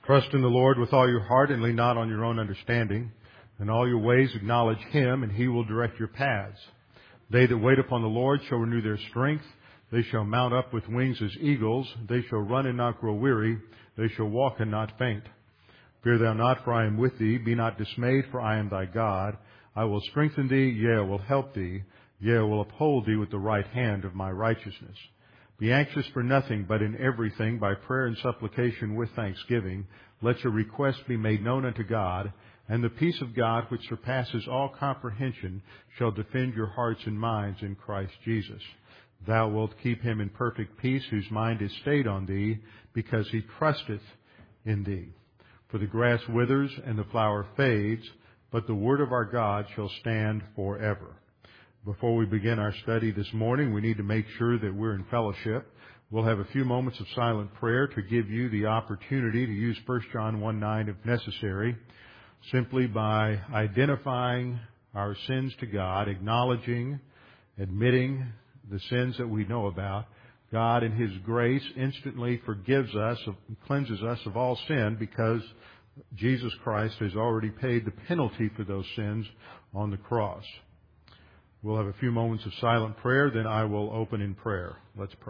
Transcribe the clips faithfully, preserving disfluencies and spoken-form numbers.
Trust in the Lord with all your heart and lean not on your own understanding. In all your ways acknowledge Him, and He will direct your paths. They that wait upon the Lord shall renew their strength. They shall mount up with wings as eagles. They shall run and not grow weary. They shall walk and not faint. Fear thou not, for I am with thee. Be not dismayed, for I am thy God. I will strengthen thee, yea, I will help thee. Yea, I will uphold thee with the right hand of my righteousness. Be anxious for nothing, but in everything, by prayer and supplication with thanksgiving, let your requests be made known unto God, and the peace of God, which surpasses all comprehension, shall defend your hearts and minds in Christ Jesus. Thou wilt keep him in perfect peace, whose mind is stayed on thee, because he trusteth in thee. For the grass withers and the flower fades, but the word of our God shall stand forever. Before we begin our study this morning, we need to make sure that we're in fellowship. We'll have a few moments of silent prayer to give you the opportunity to use First John one nine if necessary, simply by identifying our sins to God, acknowledging, admitting the sins that we know about. God, in His grace, instantly forgives us, cleanses us of all sin, because Jesus Christ has already paid the penalty for those sins on the cross. We'll have a few moments of silent prayer, then I will open in prayer. Let's pray.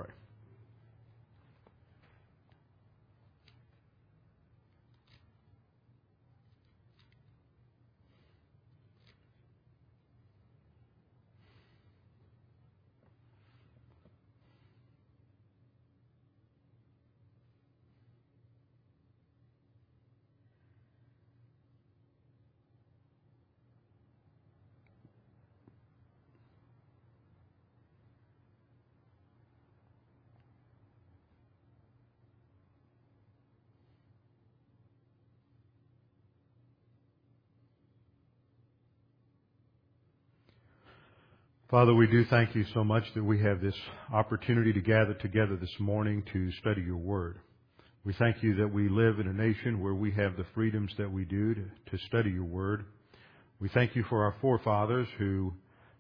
Father, we do thank you so much that we have this opportunity to gather together this morning to study your word. We thank you that we live in a nation where we have the freedoms that we do to, to study your word. We thank you for our forefathers who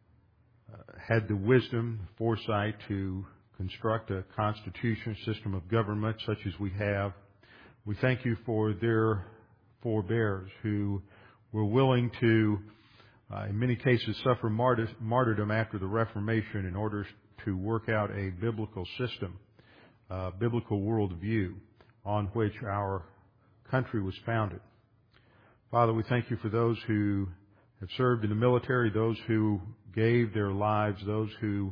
uh, had the wisdom, foresight to construct a constitution system of government such as we have. We thank you for their forebears who were willing to Uh, in many cases, suffer martyr- martyrdom after the Reformation in order to work out a biblical system, a biblical worldview on which our country was founded. Father, we thank you for those who have served in the military, those who gave their lives, those who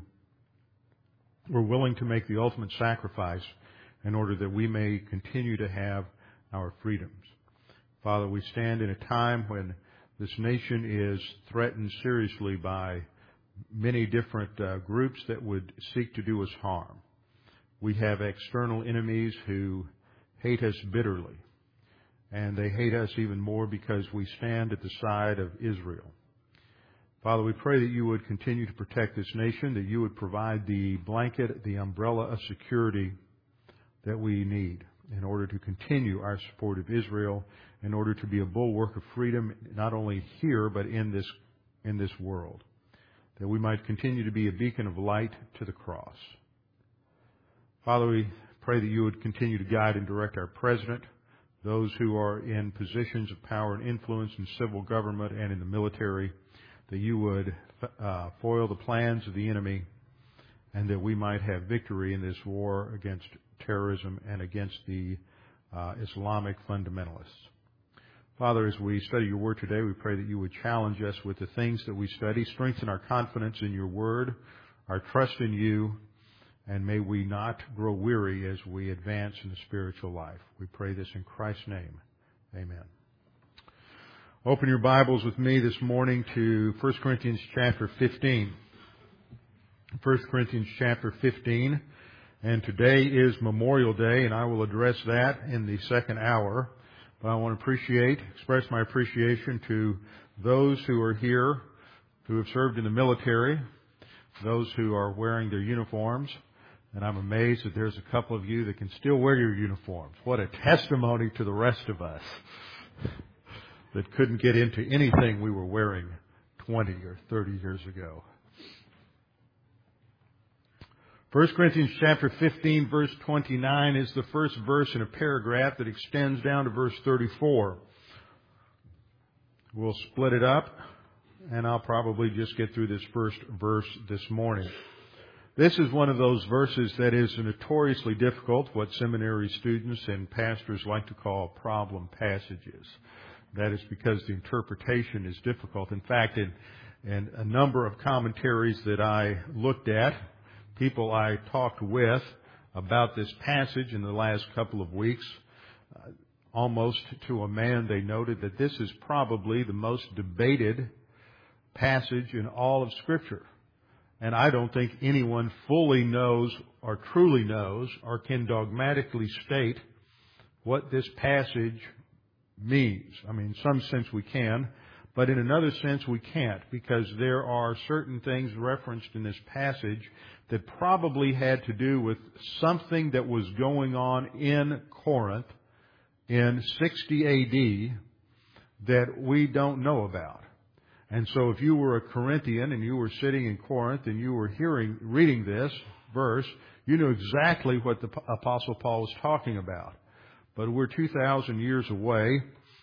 were willing to make the ultimate sacrifice in order that we may continue to have our freedoms. Father, we stand in a time when this nation is threatened seriously by many different uh, groups that would seek to do us harm. We have external enemies who hate us bitterly, and they hate us even more because we stand at the side of Israel. Father, we pray that you would continue to protect this nation, that you would provide the blanket, the umbrella of security that we need in order to continue our support of Israel, in order to be a bulwark of freedom, not only here, but in this, in this world, that we might continue to be a beacon of light to the cross. Father, we pray that you would continue to guide and direct our president, those who are in positions of power and influence in civil government and in the military, that you would uh, foil the plans of the enemy, and that we might have victory in this war against terrorism and against the uh, Islamic fundamentalists. Father, as we study your word today, we pray that you would challenge us with the things that we study, strengthen our confidence in your word, our trust in you, and may we not grow weary as we advance in the spiritual life. We pray this in Christ's name. Amen. Open your Bibles with me this morning to First Corinthians chapter fifteen. First Corinthians chapter fifteen. And today is Memorial Day, and I will address that in the second hour. But I want to appreciate, express my appreciation to those who are here, who have served in the military, those who are wearing their uniforms. And I'm amazed that there's a couple of you that can still wear your uniforms. What a testimony to the rest of us that couldn't get into anything we were wearing twenty or thirty years ago. First Corinthians chapter fifteen, verse twenty-nine is the first verse in a paragraph that extends down to verse thirty-four. We'll split it up, and I'll probably just get through this first verse this morning. This is one of those verses that is notoriously difficult, what seminary students and pastors like to call problem passages. That is because the interpretation is difficult. In fact, in, in a number of commentaries that I looked at, people I talked with about this passage in the last couple of weeks, uh, almost to a man, they noted that this is probably the most debated passage in all of Scripture. And I don't think anyone fully knows or truly knows or can dogmatically state what this passage means. I mean, in some sense we can, but in another sense we can't, because there are certain things referenced in this passage that probably had to do with something that was going on in Corinth in sixty A D that we don't know about. And so if you were a Corinthian and you were sitting in Corinth and you were hearing, reading this verse, you knew exactly what the Apostle Paul was talking about. But we're two thousand years away,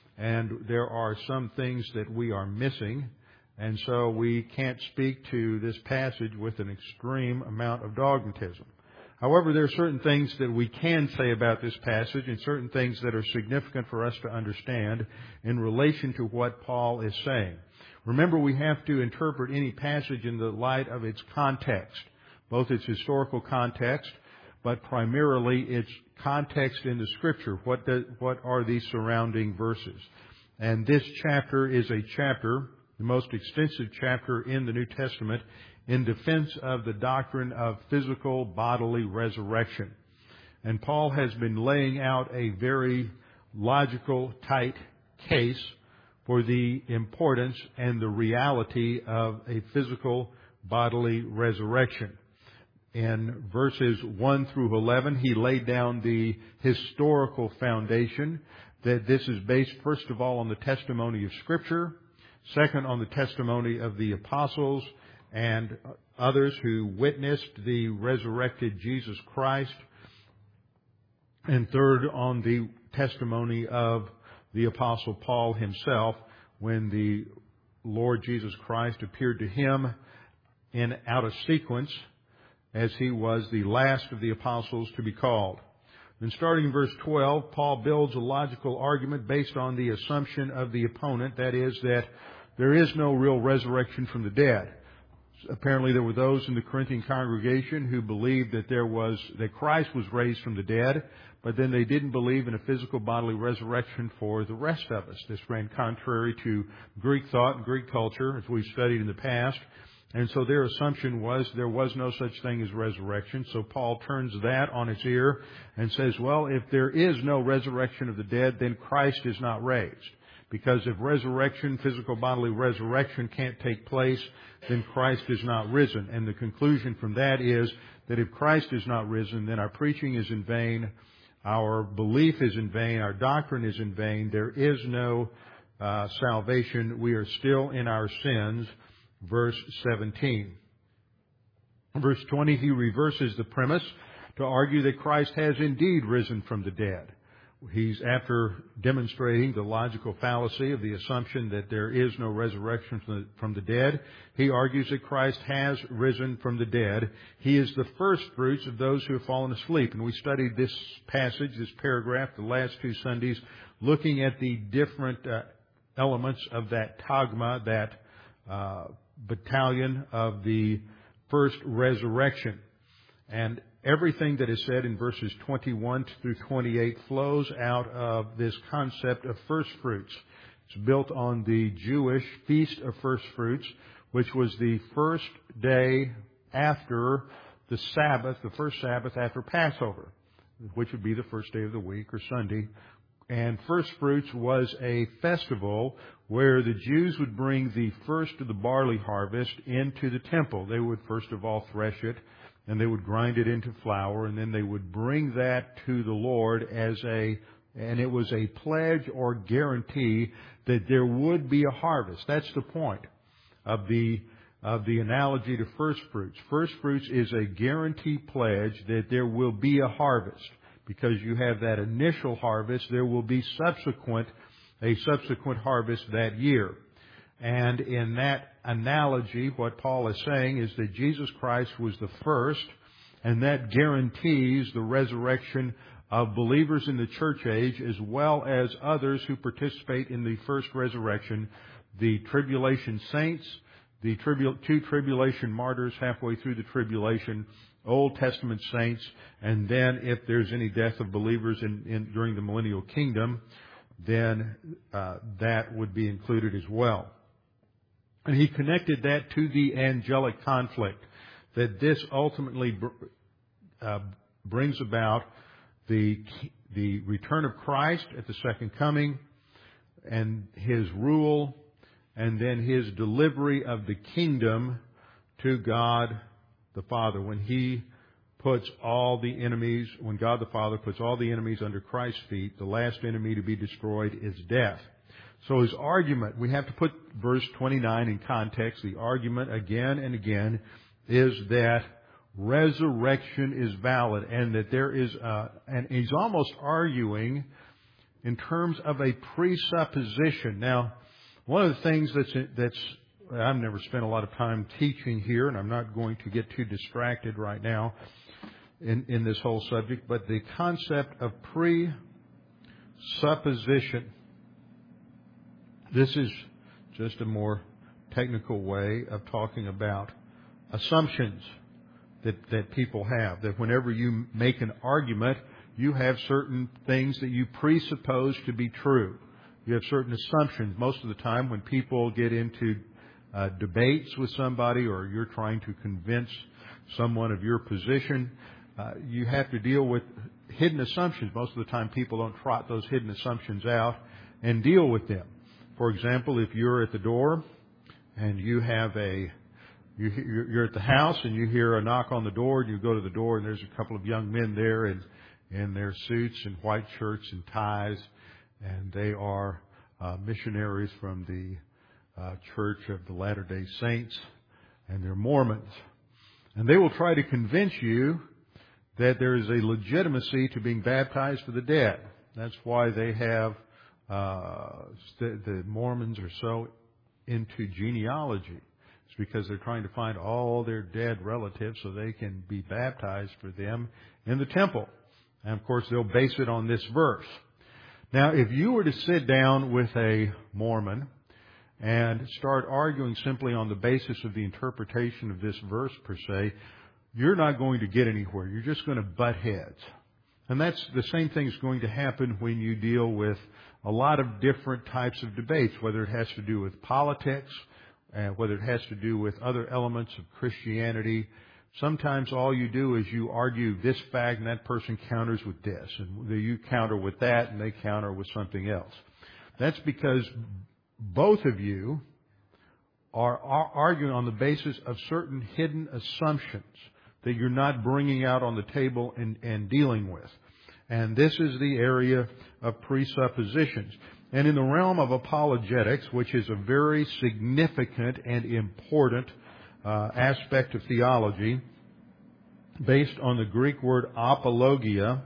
and there are some things that we are missing, and so we can't speak to this passage with an extreme amount of dogmatism. However, there are certain things that we can say about this passage and certain things that are significant for us to understand in relation to what Paul is saying. Remember, we have to interpret any passage in the light of its context, both its historical context, but primarily its context in the Scripture. What does, what are these surrounding verses? And this chapter is a chapter, the most extensive chapter in the New Testament, in defense of the doctrine of physical bodily resurrection. And Paul has been laying out a very logical, tight case for the importance and the reality of a physical bodily resurrection. In verses one through eleven, he laid down the historical foundation that this is based, first of all, on the testimony of Scripture, second, on the testimony of the apostles and others who witnessed the resurrected Jesus Christ, and third, on the testimony of the Apostle Paul himself when the Lord Jesus Christ appeared to him in out of sequence as he was the last of the apostles to be called. Then starting in verse twelve, Paul builds a logical argument based on the assumption of the opponent, that is, that there is no real resurrection from the dead. Apparently there were those in the Corinthian congregation who believed that there was, that Christ was raised from the dead, but then they didn't believe in a physical bodily resurrection for the rest of us. This ran contrary to Greek thought and Greek culture, as we've studied in the past. And so their assumption was there was no such thing as resurrection. So Paul turns that on its ear and says, well, if there is no resurrection of the dead, then Christ is not raised. Because if resurrection, physical bodily resurrection can't take place, then Christ is not risen. And the conclusion from that is that if Christ is not risen, then our preaching is in vain, our belief is in vain, our doctrine is in vain, there is no uh, salvation, we are still in our sins. Verse seventeen. Verse twenty, he reverses the premise to argue that Christ has indeed risen from the dead. He's, after demonstrating the logical fallacy of the assumption that there is no resurrection from the, from the dead, he argues that Christ has risen from the dead. He is the first fruits of those who have fallen asleep. And we studied this passage, this paragraph, the last two Sundays, looking at the different uh, elements of that tagma, that uh, battalion of the first resurrection. And everything that is said in verses twenty-one through twenty-eight flows out of this concept of first fruits. It's built on the Jewish Feast of First Fruits, which was the first day after the Sabbath, the first Sabbath after Passover, which would be the first day of the week or Sunday. And First Fruits was a festival where the Jews would bring the first of the barley harvest into the temple. They would first of all thresh it, and they would grind it into flour, and then they would bring that to the Lord as a, and it was a pledge or guarantee that there would be a harvest. That's the point of the of the analogy to first fruits. First fruits is a guaranteed pledge that there will be a harvest. Because you have that initial harvest, there will be subsequent, a subsequent harvest that year. And in that analogy, what Paul is saying is that Jesus Christ was the first, and that guarantees the resurrection of believers in the church age as well as others who participate in the first resurrection, the tribulation saints, the tribul- two tribulation martyrs halfway through the tribulation, Old Testament saints, and then if there's any death of believers in, in during the millennial kingdom, then uh, that would be included as well. And he connected that to the angelic conflict, that this ultimately uh, brings about the the return of Christ at the second coming, and His rule, and then His delivery of the kingdom to God the Father. When He puts all the enemies, when God the Father puts all the enemies under Christ's feet, the last enemy to be destroyed is death. So his argument, we have to put verse twenty-nine in context. The argument again and again is that resurrection is valid, and that there is a, and he's almost arguing in terms of a presupposition. Now, one of the things that's, that's, I've never spent a lot of time teaching here, and I'm not going to get too distracted right now in, in this whole subject, but the concept of presupposition. This is just a more technical way of talking about assumptions that, that people have. That whenever you make an argument, you have certain things that you presuppose to be true. You have certain assumptions. Most of the time when people get into uh, debates with somebody, or you're trying to convince someone of your position, uh, you have to deal with hidden assumptions. Most of the time people don't trot those hidden assumptions out and deal with them. For example, if you're at the door and you have a, you, you're at the house and you hear a knock on the door, and you go to the door and there's a couple of young men there in, in their suits and white shirts and ties, and they are uh, missionaries from the uh, Church of the Latter-day Saints, and they're Mormons. And they will try to convince you that there is a legitimacy to being baptized for the dead. That's why they have Uh, the, the Mormons are so into genealogy. It's because they're trying to find all their dead relatives so they can be baptized for them in the temple. And of course, they'll base it on this verse. Now, if you were to sit down with a Mormon and start arguing simply on the basis of the interpretation of this verse per se, you're not going to get anywhere. You're just going to butt heads. And that's the same thing is going to happen when you deal with a lot of different types of debates, whether it has to do with politics, uh, whether it has to do with other elements of Christianity. Sometimes all you do is you argue this fact and that person counters with this, and you counter with that and they counter with something else. That's because both of you are, are arguing on the basis of certain hidden assumptions that you're not bringing out on the table and, and dealing with. And this is the area of presuppositions. And in the realm of apologetics, which is a very significant and important uh, aspect of theology, based on the Greek word apologia,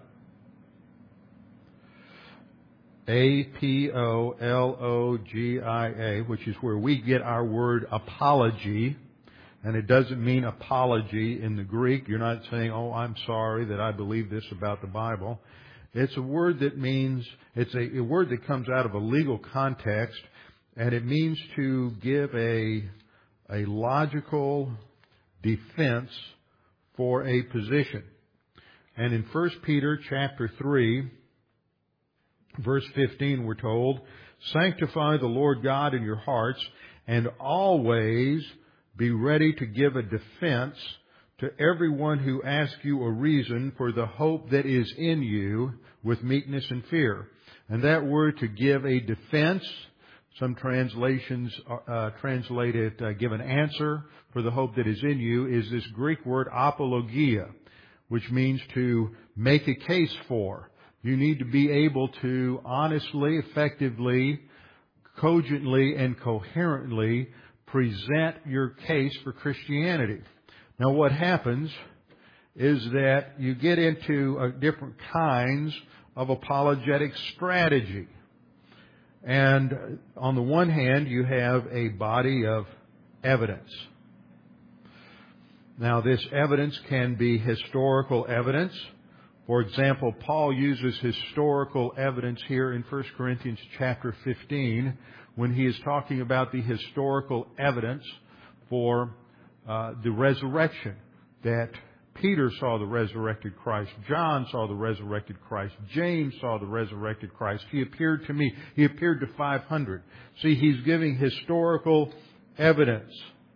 A P O L O G I A, which is where we get our word apology. And it doesn't mean apology in the Greek. You're not saying, oh, I'm sorry that I believe this about the Bible. It's a word that means, it's a, a word that comes out of a legal context, and it means to give a, a logical defense for a position. And in First Peter chapter three, verse fifteen, we're told, sanctify the Lord God in your hearts, and always be ready to give a defense to everyone who asks you a reason for the hope that is in you with meekness and fear. And that word to give a defense, some translations uh, translate it, uh, give an answer for the hope that is in you, is this Greek word apologia, which means to make a case for. You need to be able to honestly, effectively, cogently, and coherently present your case for Christianity. Now what happens is that you get into uh, different kinds of apologetic strategy. And on the one hand, you have a body of evidence. Now this evidence can be historical evidence. For example, Paul uses historical evidence here in First Corinthians chapter fifteen when he is talking about the historical evidence for uh, the resurrection, that Peter saw the resurrected Christ, John saw the resurrected Christ, James saw the resurrected Christ. He appeared to me. He appeared to five hundred. See, he's giving historical evidence.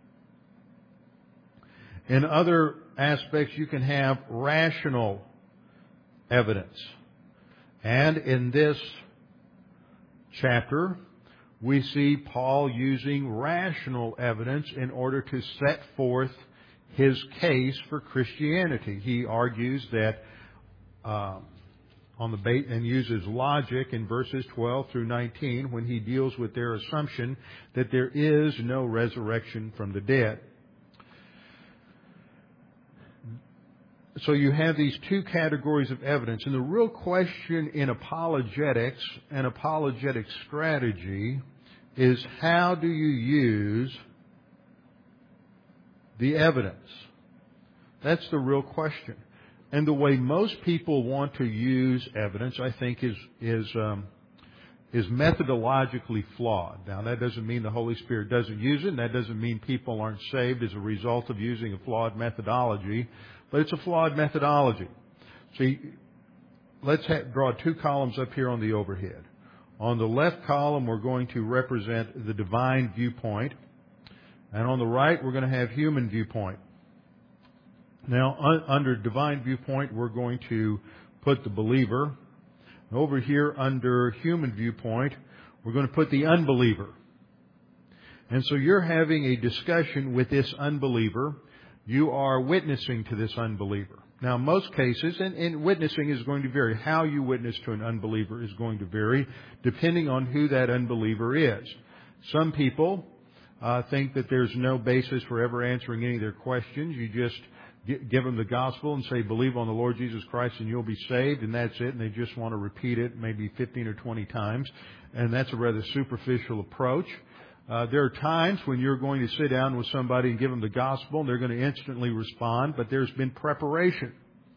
In other aspects, you can have rational evidence. And in this chapter, we see Paul using rational evidence in order to set forth his case for Christianity. He argues that uh, on the bait and uses logic in verses twelve through nineteen when he deals with their assumption that there is no resurrection from the dead. So you have these two categories of evidence. And the real question in apologetics and apologetic strategy is, how do you use the evidence? That's the real question. And the way most people want to use evidence, I think, is is um, is methodologically flawed. Now, that doesn't mean the Holy Spirit doesn't use it, and that doesn't mean people aren't saved as a result of using a flawed methodology. But it's a flawed methodology. See, let's ha- draw two columns up here on the overhead. On the left column, we're going to represent the divine viewpoint. And on the right, we're going to have human viewpoint. Now, un- under divine viewpoint, we're going to put the believer. Over here, under human viewpoint, we're going to put the unbeliever. And so you're having a discussion with this unbeliever. You are witnessing to this unbeliever. Now, in most cases, and, and witnessing is going to vary. How you witness to an unbeliever is going to vary depending on who that unbeliever is. Some people uh, think that there's no basis for ever answering any of their questions. You just give them the gospel and say, believe on the Lord Jesus Christ and you'll be saved, and that's it. And they just want to repeat it maybe fifteen or twenty times. And that's a rather superficial approach. Uh, there are times when you're going to sit down with somebody and give them the gospel and they're going to instantly respond, but there's been preparation.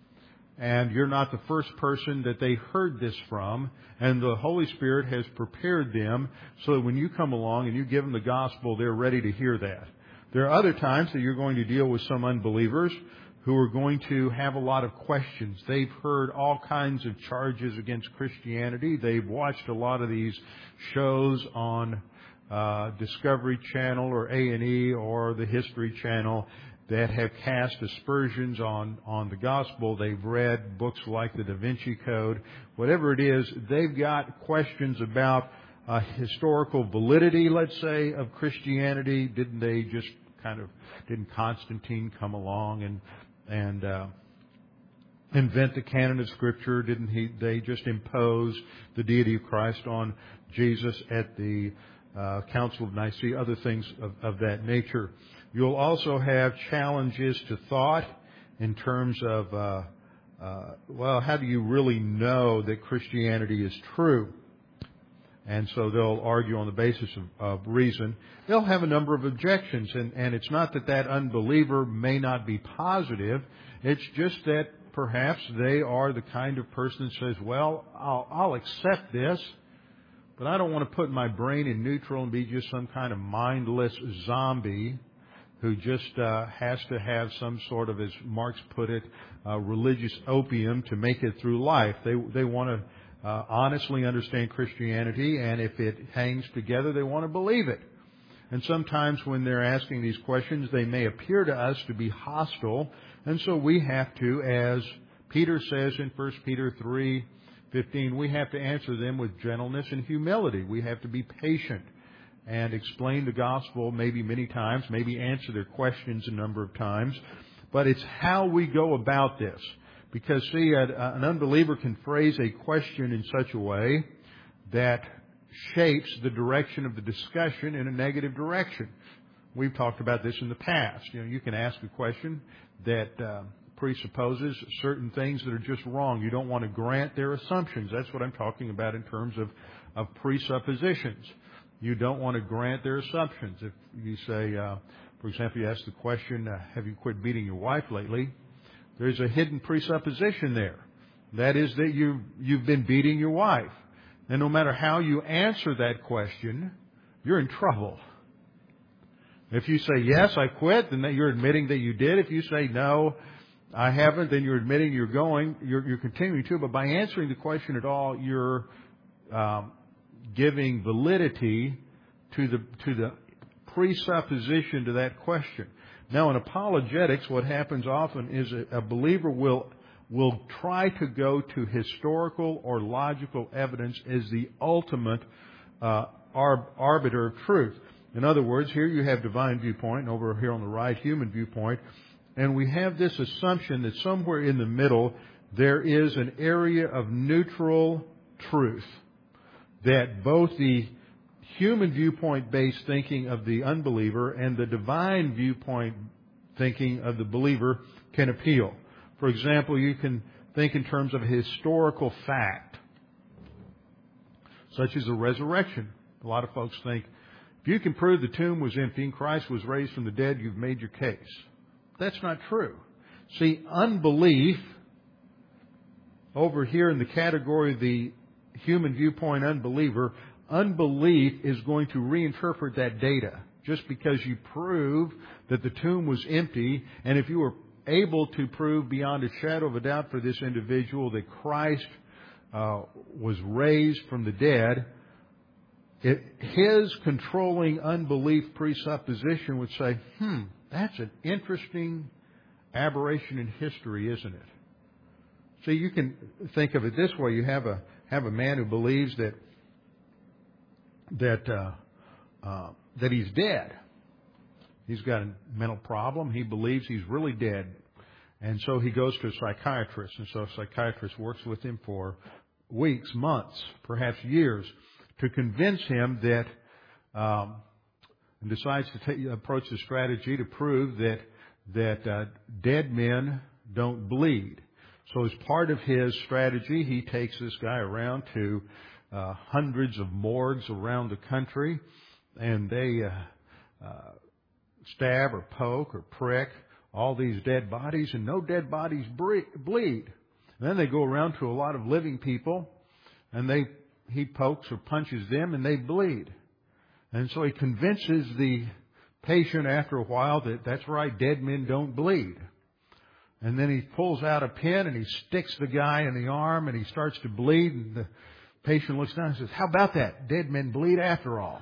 And you're not the first person that they heard this from, and the Holy Spirit has prepared them so that when you come along and you give them the gospel, they're ready to hear that. There are other times that you're going to deal with some unbelievers who are going to have a lot of questions. They've heard all kinds of charges against Christianity. They've watched a lot of these shows on Uh, Discovery Channel or A and E or the History Channel that have cast aspersions on, on the gospel. They've read books like the Da Vinci Code. Whatever it is, they've got questions about uh, historical validity, let's say, of Christianity. Didn't they just kind of, didn't Constantine come along and, and, uh, invent the canon of Scripture? Didn't he, they just impose the deity of Christ on Jesus at the Uh, Council of Nicaea, other things of, of that nature. You'll also have challenges to thought in terms of, uh, uh, well, how do you really know that Christianity is true? And so they'll argue on the basis of, of reason. They'll have a number of objections, and, and it's not that that unbeliever may not be positive. It's just that perhaps they are the kind of person that says, well, I'll, I'll accept this, but I don't want to put my brain in neutral and be just some kind of mindless zombie who just uh, has to have some sort of, as Marx put it, uh, religious opium to make it through life. They they want to uh, honestly understand Christianity, and if it hangs together, they want to believe it. And sometimes when they're asking these questions, they may appear to us to be hostile, and so we have to, as Peter says in First Peter three fifteen, we have to answer them with gentleness and humility. We have to be patient and explain the gospel maybe many times, maybe answer their questions a number of times. But it's how we go about this. Because, see, an unbeliever can phrase a question in such a way that shapes the direction of the discussion in a negative direction. we've talked about this in the past. You know, you can ask a question that uh, presupposes certain things that are just wrong. You don't want to grant their assumptions. That's what I'm talking about in terms of, of presuppositions. You don't want to grant their assumptions. If you say, uh, for example, you ask the question, uh, have you quit beating your wife lately? There's a hidden presupposition there. That is that you, you've been beating your wife. And no matter how you answer that question, you're in trouble. If you say, yes, I quit, then you're admitting that you did. If you say, no, I haven't, then you're admitting you're going, you're, you're continuing to. But by answering the question at all, you're um, giving validity to the to the presupposition to that question. Now, in apologetics, what happens often is a, a believer will will try to go to historical or logical evidence as the ultimate uh, ar- arbiter of truth. In other words, here you have divine viewpoint, and over here on the right, human viewpoint. And we have this assumption that somewhere in the middle there is an area of neutral truth. That both the human viewpoint-based thinking of the unbeliever and the divine viewpoint thinking of the believer can appeal. For example, you can think in terms of a historical fact, such as the resurrection. A lot of folks think, if you can prove the tomb was empty and Christ was raised from the dead, you've made your case. That's not true. See, unbelief, over here in the category of the human viewpoint unbeliever, unbelief is going to reinterpret that data. Just because you prove that the tomb was empty, and if you were able to prove beyond a shadow of a doubt for this individual that Christ uh, was raised from the dead, It, his controlling unbelief presupposition would say, hmm, that's an interesting aberration in history, isn't it? See, you can think of it this way. You have a have a man who believes that that uh, uh, that he's dead. He's got a mental problem. He believes he's really dead. And so he goes to a psychiatrist. And so a psychiatrist works with him for weeks, months, perhaps years, to convince him that, um, and decides to take, approach the strategy to prove that that uh, dead men don't bleed. So as part of his strategy, he takes this guy around to uh, hundreds of morgues around the country, and they uh, uh, stab or poke or prick all these dead bodies, and no dead bodies bleed. And then they go around to a lot of living people, and they he pokes or punches them, and they bleed. And so he convinces the patient after a while that that's right, dead men don't bleed. And then he pulls out a pin and he sticks the guy in the arm, and he starts to bleed, and the patient looks down and says, "How about that? Dead men bleed after all."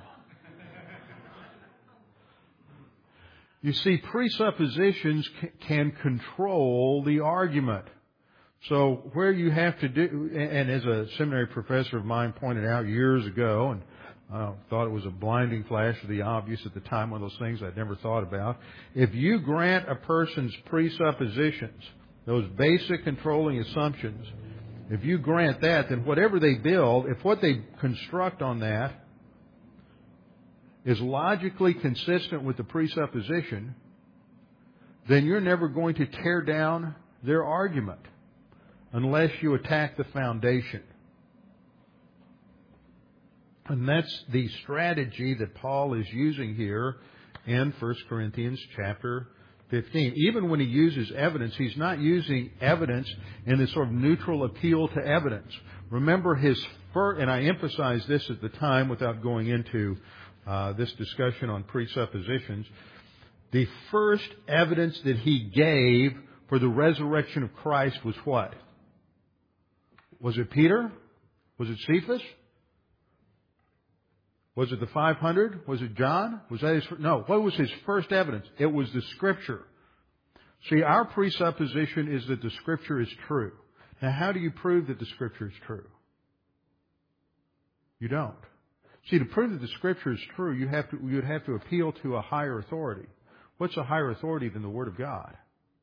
You see, presuppositions can control the argument. So where you have to do, and as a seminary professor of mine pointed out years ago, and I thought it was a blinding flash of the obvious at the time, one of those things I'd never thought about. If you grant a person's presuppositions, those basic controlling assumptions, if you grant that, then whatever they build, if what they construct on that is logically consistent with the presupposition, then you're never going to tear down their argument unless you attack the foundation. And that's the strategy that Paul is using here in First Corinthians chapter fifteen. Even when he uses evidence, he's not using evidence in this sort of neutral appeal to evidence. Remember his first, and I emphasized this at the time without going into uh, this discussion on presuppositions, the first evidence that he gave for the resurrection of Christ was what? Was it Peter? Was it Cephas? Was it the five hundred? Was it John? Was that his? No. What was his first evidence? It was the Scripture. See, our presupposition is that the Scripture is true. Now, how do you prove that the Scripture is true? You don't. See, to prove that the Scripture is true, you have to, you would have to appeal to a higher authority. What's a higher authority than the Word of God?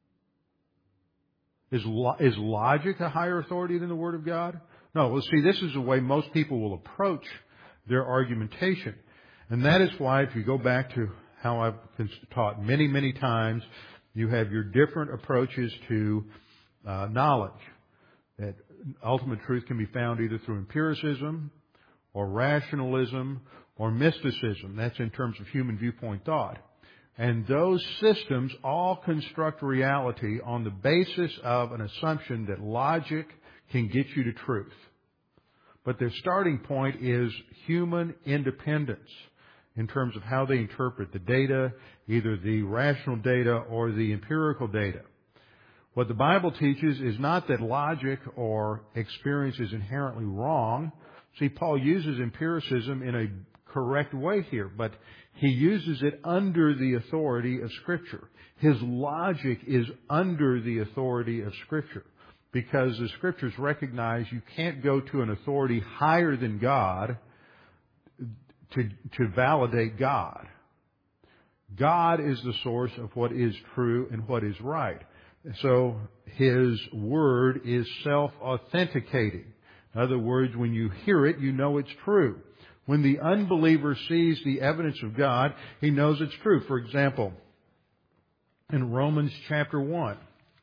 Is, lo- is logic a higher authority than the Word of God? No. Well, see, this is the way most people will approach their argumentation. And that is why, if you go back to how I've taught many, many times, you have your different approaches to uh, knowledge. That ultimate truth can be found either through empiricism or rationalism or mysticism. That's in terms of human viewpoint thought. And those systems all construct reality on the basis of an assumption that logic can get you to truth. But their starting point is human independence in terms of how they interpret the data, either the rational data or the empirical data. What the Bible teaches is not that logic or experience is inherently wrong. See, Paul uses empiricism in a correct way here, but he uses it under the authority of Scripture. His logic is under the authority of Scripture, because the Scriptures recognize you can't go to an authority higher than God to, to validate God. God is the source of what is true and what is right. So His Word is self-authenticating. In other words, when you hear it, you know it's true. When the unbeliever sees the evidence of God, he knows it's true. For example, in Romans chapter one,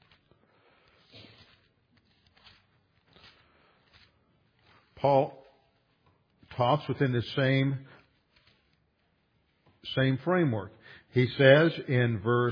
Paul talks within the same, same framework. He says in verse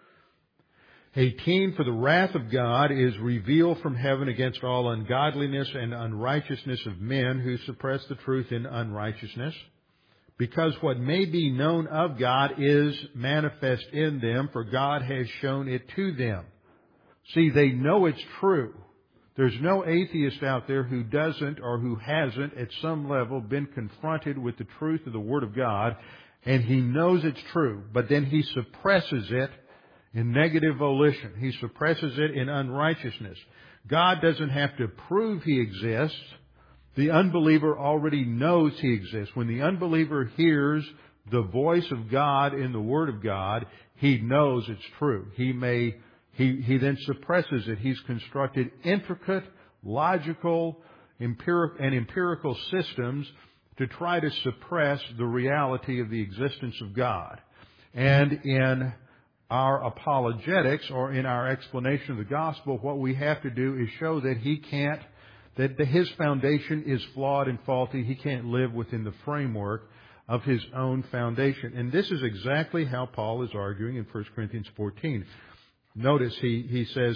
eighteen, "For the wrath of God is revealed from heaven against all ungodliness and unrighteousness of men who suppress the truth in unrighteousness, because what may be known of God is manifest in them, for God has shown it to them." See, they know it's true. There's no atheist out there who doesn't or who hasn't at some level been confronted with the truth of the Word of God, and he knows it's true, but then he suppresses it in negative volition. He suppresses it in unrighteousness. God doesn't have to prove He exists. The unbeliever already knows He exists. When the unbeliever hears the voice of God in the Word of God, he knows it's true. He may, he, he then suppresses it. He's constructed intricate, logical, empiric, and empirical systems to try to suppress the reality of the existence of God. And in our apologetics, or in our explanation of the gospel, what we have to do is show that he can't, that his foundation is flawed and faulty. He can't live within the framework of his own foundation. And this is exactly how Paul is arguing in First Corinthians fourteen. Notice he, he says,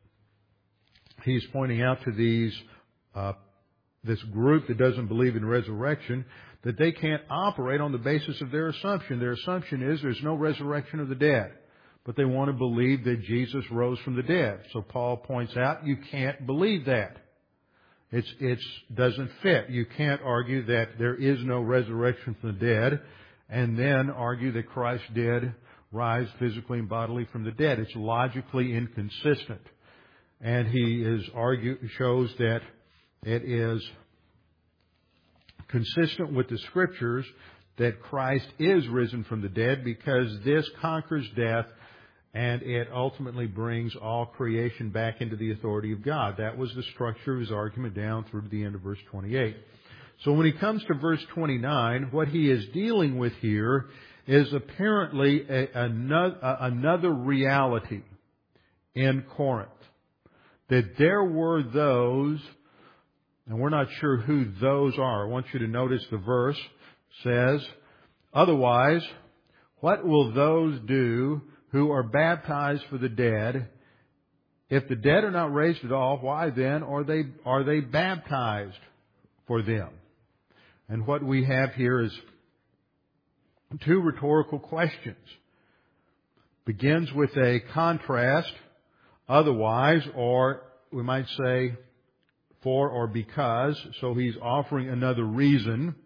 he's pointing out to these, uh, this group that doesn't believe in resurrection, that they can't operate on the basis of their assumption. Their assumption is there's no resurrection of the dead. But they want to believe that Jesus rose from the dead. So Paul points out you can't believe that. It's, it's doesn't fit. You can't argue that there is no resurrection from the dead and then argue that Christ did rise physically and bodily from the dead. It's logically inconsistent. And he is argue, shows that it is consistent with the Scriptures that Christ is risen from the dead, because this conquers death and it ultimately brings all creation back into the authority of God. That was the structure of his argument down through to the end of verse twenty-eight. So when he comes to verse twenty-nine, what he is dealing with here is apparently a, another, a, another reality in Corinth. That there were those, and we're not sure who those are. I want you to notice the verse says, "Otherwise, what will those do who are baptized for the dead? If the dead are not raised at all, why then are they, are they baptized for them?" And what we have here is two rhetorical questions. Begins with a contrast, otherwise, or we might say for or because. So he's offering another reason.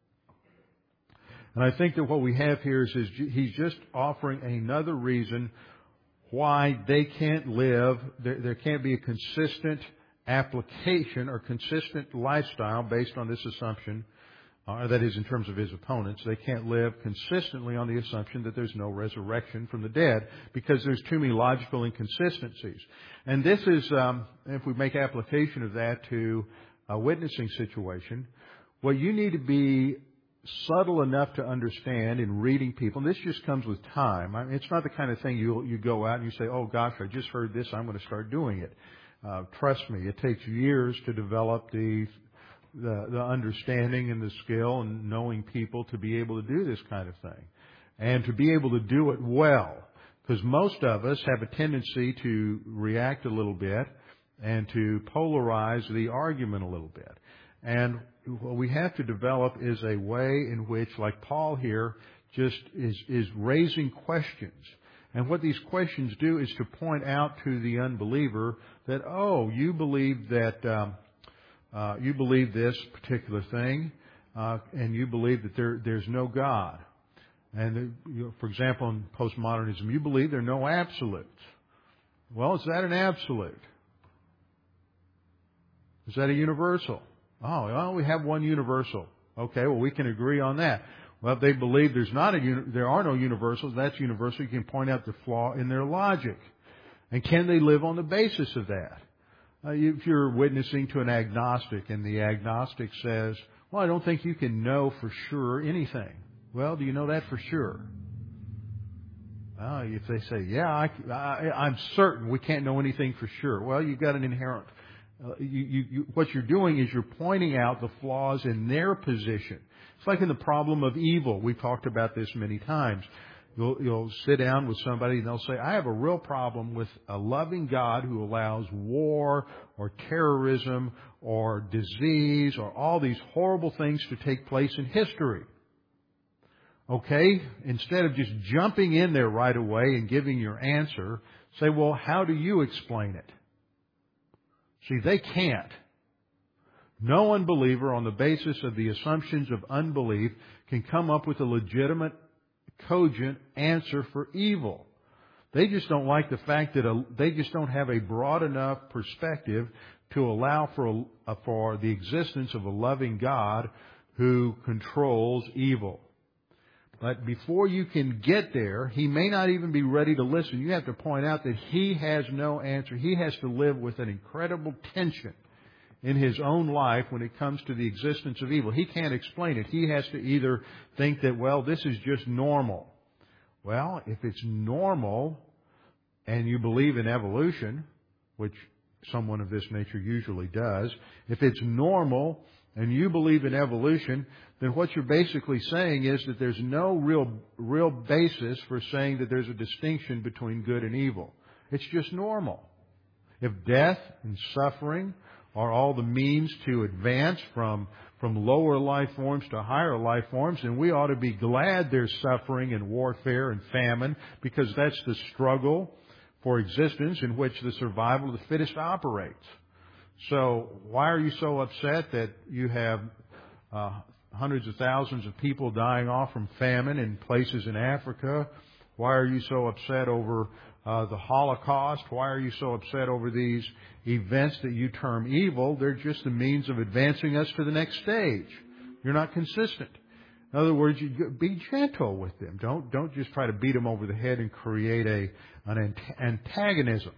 And I think that what we have here is, is he's just offering another reason why they can't live, there, there can't be a consistent application or consistent lifestyle based on this assumption, uh, that is in terms of his opponents. They can't live consistently on the assumption that there's no resurrection from the dead, because there's too many logical inconsistencies. And this is, um, if we make application of that to a witnessing situation, what you need to be subtle enough to understand in reading people. And this just comes with time. I mean, it's not the kind of thing you you go out and you say, oh gosh, I just heard this, I'm going to start doing it. Uh, trust me, it takes years to develop the, the the understanding and the skill and knowing people to be able to do this kind of thing. And to be able to do it well. Because most of us have a tendency to react a little bit and to polarize the argument a little bit. And what we have to develop is a way in which, like Paul here, just is, is raising questions. And what these questions do is to point out to the unbeliever that, oh, you believe that, um, uh, you believe this particular thing, uh, and you believe that there, there's no God. And, you know, for example, in postmodernism, you believe there are no absolutes. Well, is that an absolute? Is that a universal? Oh, well, we have one universal. Okay, well, we can agree on that. Well, if they believe there's not a uni- there are no universals, that's universal. You can point out the flaw in their logic. And can they live on the basis of that? Uh, if you're witnessing to an agnostic and the agnostic says, well, I don't think you can know for sure anything. Well, do you know that for sure? Well, if they say, yeah, I, I, I'm certain we can't know anything for sure. Well, you've got an inherent, uh, you, you, you, what you're doing is you're pointing out the flaws in their position. It's like in the problem of evil. We've talked about this many times. You'll, you'll sit down with somebody and they'll say, I have a real problem with a loving God who allows war or terrorism or disease or all these horrible things to take place in history. Okay? Instead of just jumping in there right away and giving your answer, say, well, how do you explain it? See, they can't. No unbeliever on the basis of the assumptions of unbelief can come up with a legitimate, cogent answer for evil. They just don't like the fact that a, they just don't have a broad enough perspective to allow for, a, for the existence of a loving God who controls evil. But before you can get there, He may not even be ready to listen. You have to point out that He has no answer. He has to live with an incredible tension in His own life when it comes to the existence of evil. He can't explain it. He has to either think that, well, this is just normal. Well, if it's normal and you believe in evolution, which someone of this nature usually does, if it's normal and you believe in evolution, then what you're basically saying is that there's no real real basis for saying that there's a distinction between good and evil. It's just normal. If death and suffering are all the means to advance from, from lower life forms to higher life forms, then we ought to be glad there's suffering and warfare and famine, because that's the struggle for existence in which the survival of the fittest operates. So why are you so upset that you have uh, hundreds of thousands of people dying off from famine in places in Africa? Why are you so upset over uh, the Holocaust? Why are you so upset over these events that you term evil? They're just the means of advancing us to the next stage. You're not consistent. In other words, you be gentle with them. Don't don't just try to beat them over the head and create a an antagonism.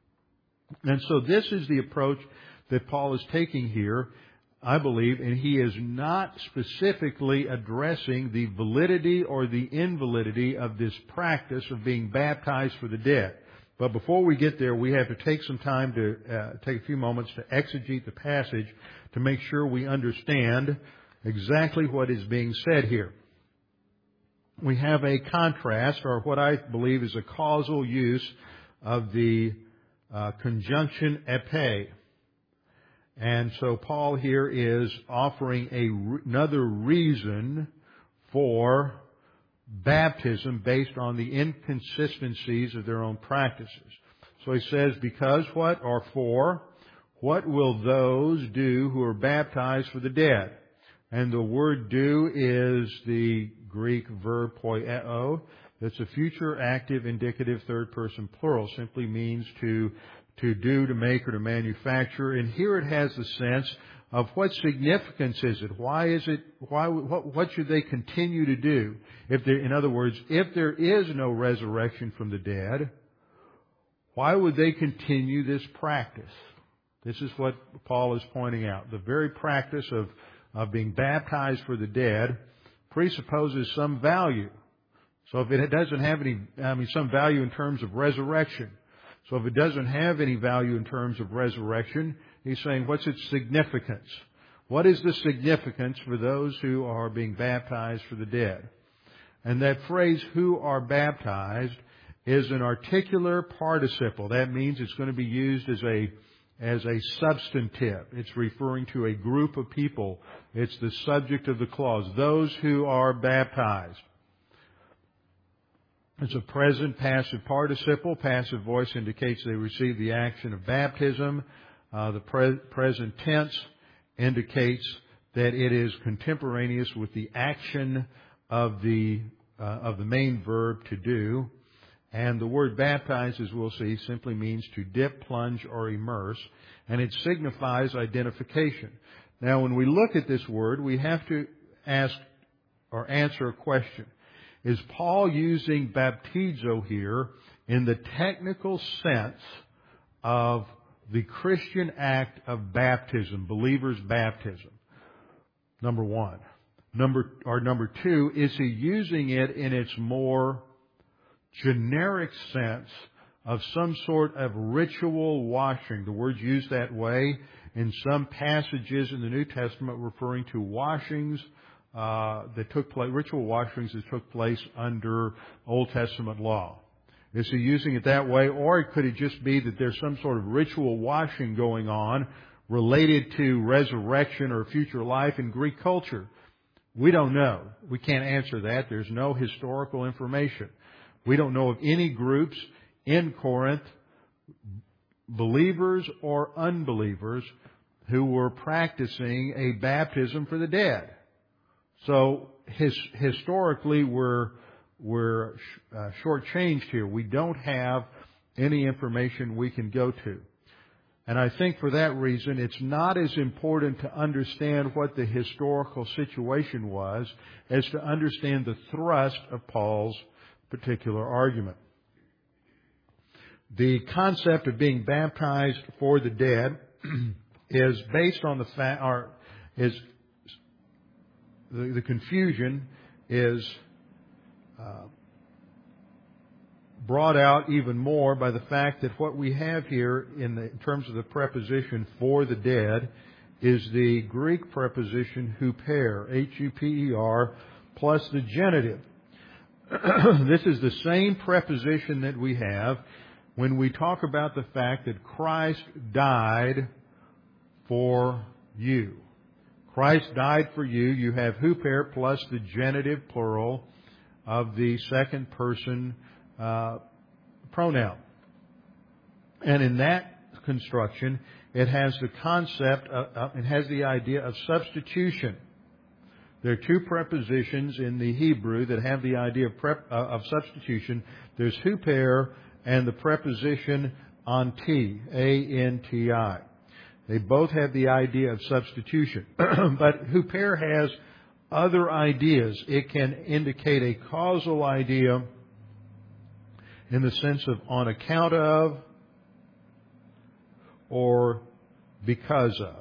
And so this is the approach that Paul is taking here, I believe, and he is not specifically addressing the validity or the invalidity of this practice of being baptized for the dead. But before we get there, we have to take some time to uh, take a few moments to exegete the passage to make sure we understand exactly what is being said here. We have a contrast, or what I believe is a causal use of the uh, conjunction epe. And so Paul here is offering a, another reason for baptism based on the inconsistencies of their own practices. So he says, because what or for, what will those do who are baptized for the dead? And the word do is the Greek verb poieo. That's a future active indicative third person plural. Simply means to to do, to make, or to manufacture. And here it has the sense of what significance is it? Why is it, why, what, what should they continue to do? If there, in other words, if there is no resurrection from the dead, why would they continue this practice? This is what Paul is pointing out. The very practice of, of being baptized for the dead presupposes some value. So if it doesn't have any, I mean, some value in terms of resurrection. So if it doesn't have any value in terms of resurrection, he's saying, what's its significance? What is the significance for those who are being baptized for the dead? And that phrase, who are baptized, is an articular participle. That means it's going to be used as a as a substantive. It's referring to a group of people. It's the subject of the clause, those who are baptized. It's a present passive participle. Passive voice indicates they receive the action of baptism. Uh, the pre- present tense indicates that it is contemporaneous with the action of the uh, of the main verb to do. And the word baptize, as we'll see, simply means to dip, plunge, or immerse, and it signifies identification. Now, when we look at this word, we have to ask or answer a question. Is Paul using baptizo here in the technical sense of the Christian act of baptism, believer's baptism? Number one. Number, or number two, is he using it in its more generic sense of some sort of ritual washing? The word's used that way in some passages in the New Testament referring to washings uh, that took place, ritual washings that took place under Old Testament law. Is he using it that way, or could it just be that there's some sort of ritual washing going on related to resurrection or future life in Greek culture? We don't know. We can't answer that. There's no historical information. We don't know of any groups in Corinth, believers or unbelievers, who were practicing a baptism for the dead. So his, historically, we're, we're uh, shortchanged here. We don't have any information we can go to. And I think for that reason, it's not as important to understand what the historical situation was as to understand the thrust of Paul's particular argument. The concept of being baptized for the dead is based on the fact, or is the, the confusion is uh, brought out even more by the fact that what we have here in, the, in terms of the preposition for the dead is the Greek preposition huper, H U P E R, plus the genitive. This is the same preposition that we have when we talk about the fact that Christ died for you. Christ died for you. You have huper plus the genitive plural of the second person uh, pronoun. And in that construction, it has the concept, of, uh, it has the idea of substitution. There are two prepositions in the Hebrew that have the idea of, prep, uh, of substitution. There's huper and the preposition anti, A N T I. They both have the idea of substitution. But huper has other ideas. It can indicate a causal idea in the sense of on account of or because of.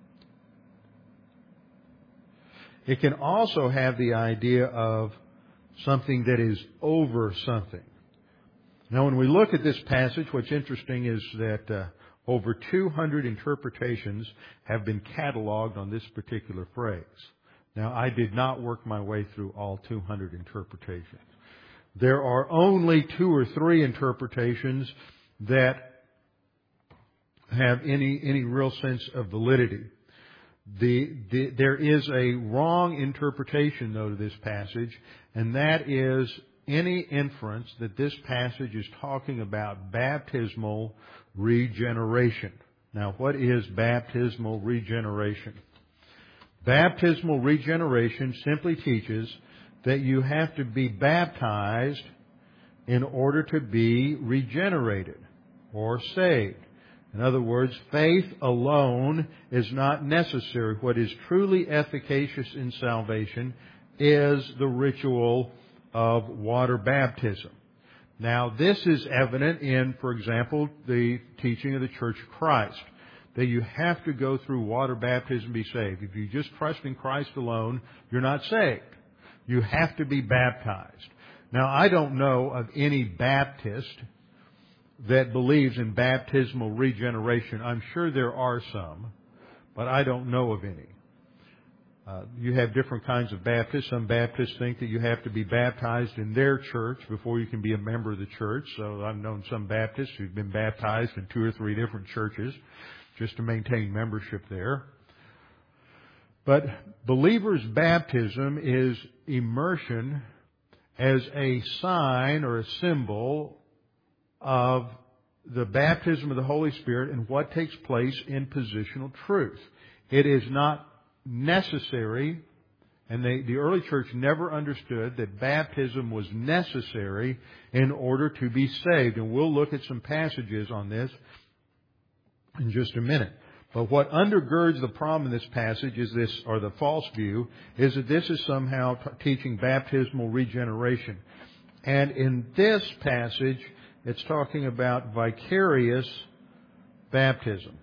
It can also have the idea of something that is over something. Now, when we look at this passage, what's interesting is that uh, over two hundred interpretations have been cataloged on this particular phrase. Now, I did not work my way through all two hundred interpretations. There are only two or three interpretations that have any, any real sense of validity. The, the, there is a wrong interpretation, though, to this passage, and that is any inference that this passage is talking about baptismal regeneration. Now, what is baptismal regeneration? Baptismal regeneration simply teaches that you have to be baptized in order to be regenerated or saved. In other words, faith alone is not necessary. What is truly efficacious in salvation is the ritual of water baptism. Now, this is evident in, for example, the teaching of the Church of Christ, that you have to go through water baptism to be saved. If you just trust in Christ alone, you're not saved. You have to be baptized. Now, I don't know of any Baptist that believes in baptismal regeneration. I'm sure there are some, but I don't know of any. Uh, you have different kinds of Baptists. Some Baptists think that you have to be baptized in their church before you can be a member of the church. So I've known some Baptists who've been baptized in two or three different churches just to maintain membership there. But believers' baptism is immersion as a sign or a symbol of the baptism of the Holy Spirit and what takes place in positional truth. It is not necessary, and they, the early church never understood that baptism was necessary in order to be saved. And we'll look at some passages on this in just a minute. But what undergirds the problem in this passage is this, or the false view, is that this is somehow t- teaching baptismal regeneration. And in this passage, it's talking about vicarious baptism.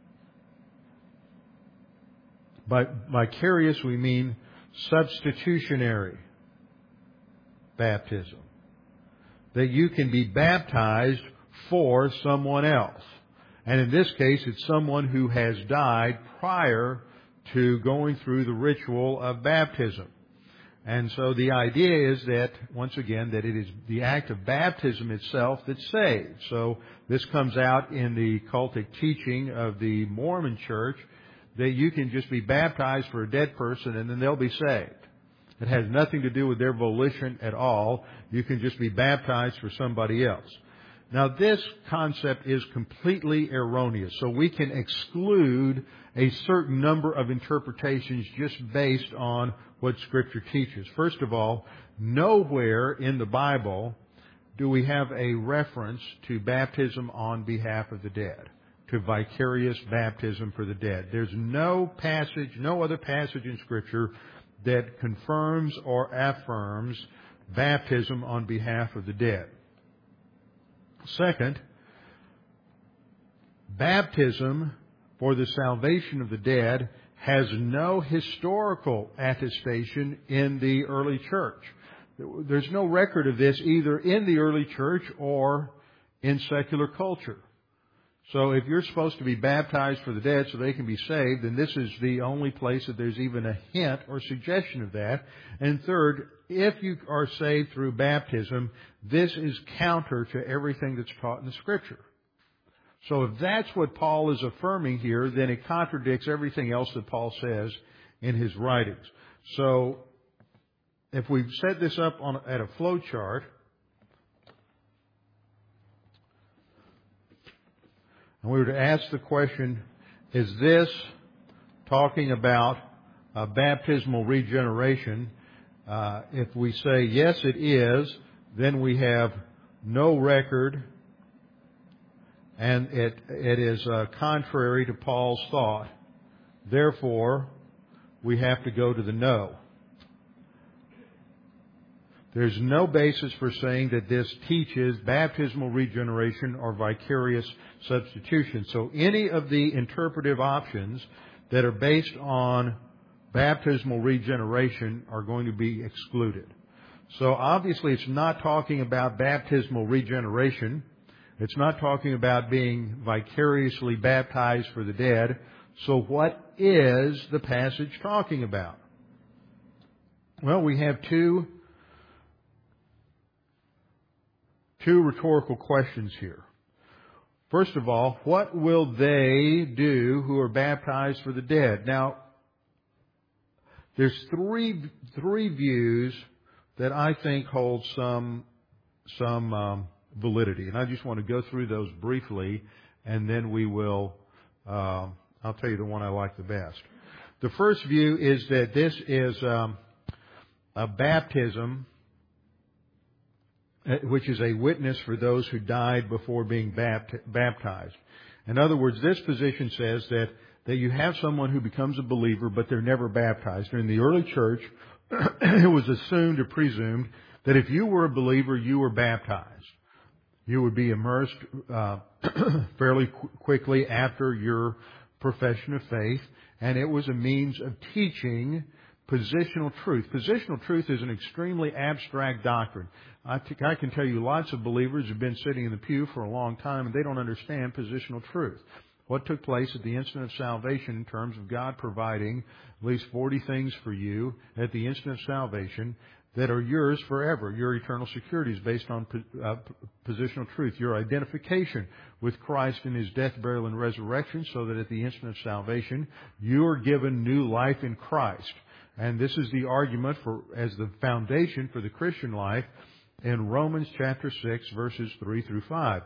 By vicarious, we mean substitutionary baptism. That you can be baptized for someone else. And in this case, it's someone who has died prior to going through the ritual of baptism. And so the idea is that, once again, that it is the act of baptism itself that saves. So this comes out in the cultic teaching of the Mormon Church, that you can just be baptized for a dead person and then they'll be saved. It has nothing to do with their volition at all. You can just be baptized for somebody else. Now, this concept is completely erroneous. So we can exclude a certain number of interpretations just based on what Scripture teaches. First of all, nowhere in the Bible do we have a reference to baptism on behalf of the dead, to vicarious baptism for the dead. There's no passage, no other passage in Scripture that confirms or affirms baptism on behalf of the dead. Second, baptism for the salvation of the dead has no historical attestation in the early church. There's no record of this either in the early church or in secular culture. So if you're supposed to be baptized for the dead so they can be saved, then this is the only place that there's even a hint or suggestion of that. And third, if you are saved through baptism, this is counter to everything that's taught in the Scripture. So if that's what Paul is affirming here, then it contradicts everything else that Paul says in his writings. So if we set this up on at a flow chart, and we were to ask the question, is this talking about uh, baptismal regeneration? Uh, if we say, yes, it is, then we have no record, and it it is uh, contrary to Paul's thought. Therefore, we have to go to the no. There's no basis for saying that this teaches baptismal regeneration or vicarious substitution. So any of the interpretive options that are based on baptismal regeneration are going to be excluded. So obviously it's not talking about baptismal regeneration. It's not talking about being vicariously baptized for the dead. So what is the passage talking about? Well, we have two Two rhetorical questions here. First of all, what will they do who are baptized for the dead? Now, there's three three views that I think hold some some um, validity, and I just want to go through those briefly, and then we will. Uh, I'll tell you the one I like the best. The first view is that this is um, a baptism which is a witness for those who died before being baptized. In other words, this position says that, that you have someone who becomes a believer, but they're never baptized. In the early church, it was assumed or presumed that if you were a believer, you were baptized. You would be immersed uh, fairly qu- quickly after your profession of faith, and it was a means of teaching Positional truth. Positional truth is an extremely abstract doctrine. I, t- I can tell you lots of believers have been sitting in the pew for a long time and they don't understand positional truth. What took place at the instant of salvation in terms of God providing at least forty things for you at the instant of salvation that are yours forever. Your eternal security is based on uh, positional truth. Your identification with Christ in His death, burial, and resurrection, so that at the instant of salvation, you are given new life in Christ. And this is the argument for as the foundation for the Christian life in Romans chapter six, verses three through five.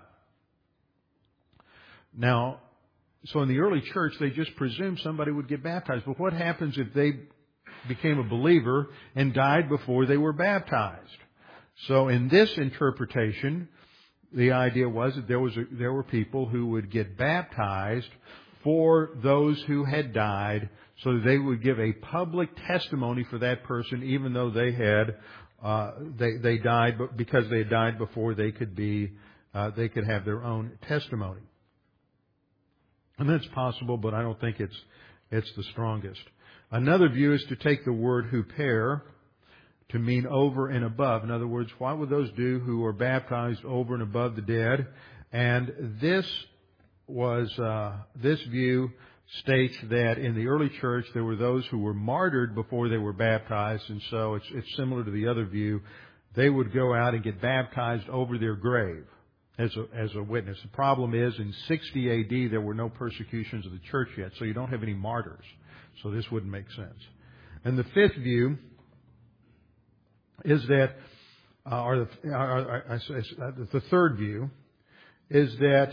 Now, so in the early church, they just presumed somebody would get baptized. But what happens if they became a believer and died before they were baptized? So in this interpretation, the idea was that there was a, there were people who would get baptized for those who had died, so that they would give a public testimony for that person, even though they had uh, they they died, but because they had died before they could be uh, they could have their own testimony. And that's possible, but I don't think it's it's the strongest. Another view is to take the word huper to mean over and above. In other words, what would those do who are baptized over and above the dead? And this was uh, this view states that in the early church there were those who were martyred before they were baptized, and so it's, it's similar to the other view. They would go out and get baptized over their grave as a, as a witness. The problem is in sixty A D there were no persecutions of the church yet, so you don't have any martyrs. So this wouldn't make sense. And the fifth view is that, uh, or, the, or I, I, I, the third view is that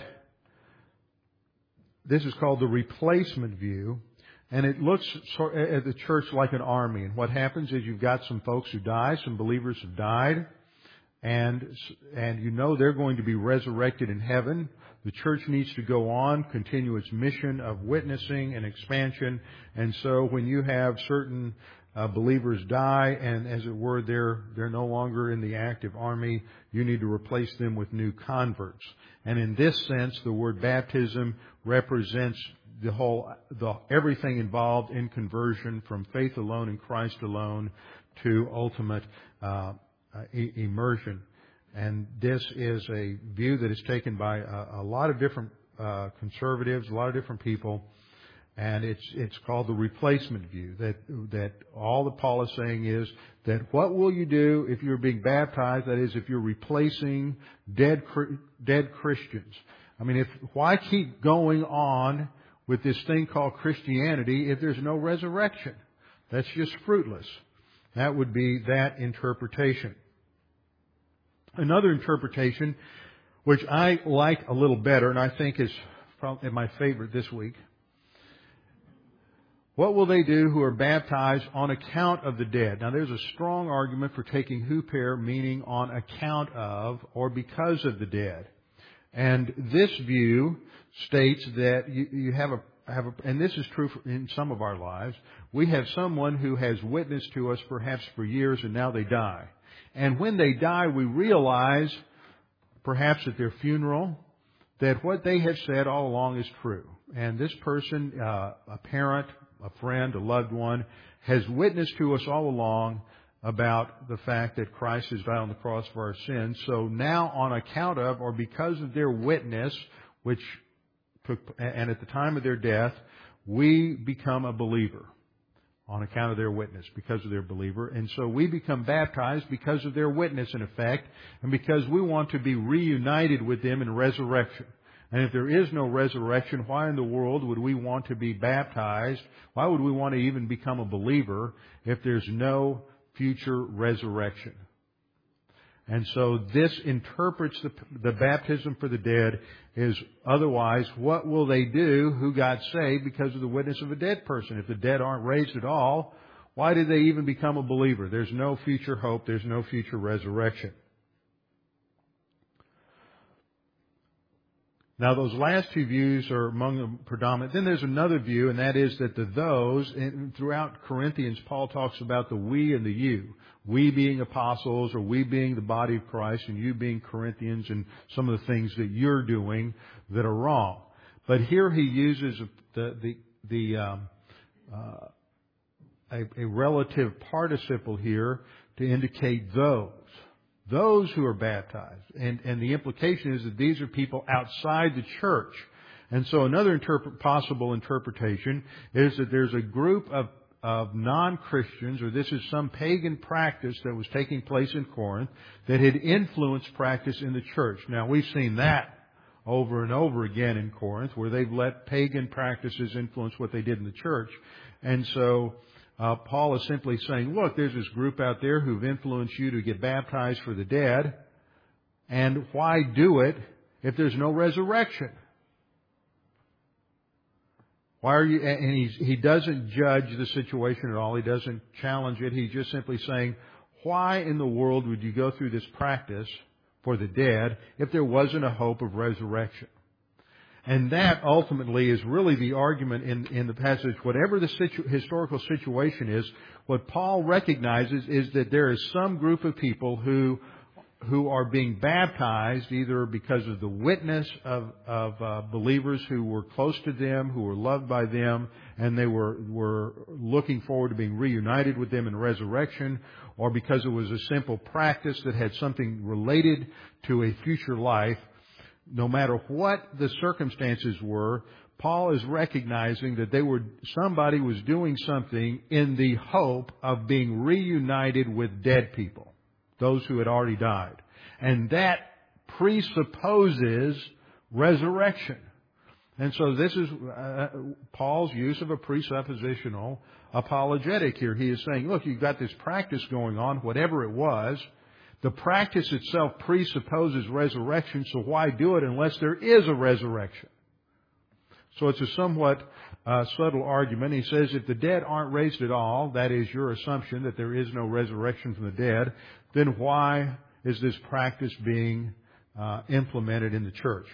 this is called the replacement view, and it looks at the church like an army. And what happens is you've got some folks who die, some believers have died, and and you know they're going to be resurrected in heaven. The church needs to go on, continue its mission of witnessing and expansion. And so when you have certain uh, believers die and, as it were, they're, they're no longer in the active army, you need to replace them with new converts. And in this sense, the word baptism represents the whole, the, everything involved in conversion from faith alone in Christ alone to ultimate uh, uh, e- immersion. And this is a view that is taken by a, a lot of different uh, conservatives, a lot of different people, and it's it's called the replacement view. That that all that Paul is saying is that what will you do if you're being baptized? That is, if you're replacing dead dead Christians. I mean, if why keep going on with this thing called Christianity if there's no resurrection? That's just fruitless. That would be that interpretation. Another interpretation, which I like a little better, and I think is probably my favorite this week. What will they do who are baptized on account of the dead? Now, there's a strong argument for taking huper, meaning on account of or because of the dead. And this view states that you, you have a have a, and this is true for, in some of our lives. We have someone who has witnessed to us perhaps for years, and now they die. And when they die, we realize, perhaps at their funeral, that what they have said all along is true. And this person, uh, a parent, a friend, a loved one, has witnessed to us all along about the fact that Christ has died on the cross for our sins. So now, on account of or because of their witness, which took, and at the time of their death, we become a believer. On account of their witness, because of their believer. And so we become baptized because of their witness, in effect, and because we want to be reunited with them in resurrection. And if there is no resurrection, why in the world would we want to be baptized? Why would we want to even become a believer if there's no future resurrection? And so this interprets the, the baptism for the dead is otherwise, what will they do who got saved because of the witness of a dead person? If the dead aren't raised at all, why did they even become a believer? There's no future hope. There's no future resurrection. Now, those last two views are among the predominant. Then there's another view, and that is that the those, and throughout Corinthians, Paul talks about the we and the you. We being apostles, or we being the body of Christ, and you being Corinthians, and some of the things that you're doing that are wrong. But here he uses the the the um, uh, a, a relative participle here to indicate those. Those who are baptized. And, and the implication is that these are people outside the church. And so another interpret, possible interpretation is that there's a group of, of non-Christians, or this is some pagan practice that was taking place in Corinth that had influenced practice in the church. Now, we've seen that over and over again in Corinth, where they've let pagan practices influence what they did in the church. And so uh, Paul is simply saying, look, there's this group out there who've influenced you to get baptized for the dead, and why do it if there's no resurrection? Why are you? And he's, he doesn't judge the situation at all. He doesn't challenge it. He's just simply saying, why in the world would you go through this practice for the dead if there wasn't a hope of resurrection? And that ultimately is really the argument in, in the passage. Whatever the situ, historical situation is, what Paul recognizes is that there is some group of people who who are being baptized either because of the witness of, of uh, believers who were close to them, who were loved by them, and they were, were looking forward to being reunited with them in resurrection, or because it was a simple practice that had something related to a future life. No matter what the circumstances were, Paul is recognizing that they were, somebody was doing something in the hope of being reunited with dead people, those who had already died. And that presupposes resurrection. And so this is uh, Paul's use of a presuppositional apologetic here. He is saying, look, you've got this practice going on, whatever it was. The practice itself presupposes resurrection, so why do it unless there is a resurrection? So it's a somewhat uh, subtle argument. He says if the dead aren't raised at all, that is your assumption that there is no resurrection from the dead, then why is this practice being uh, implemented in the church?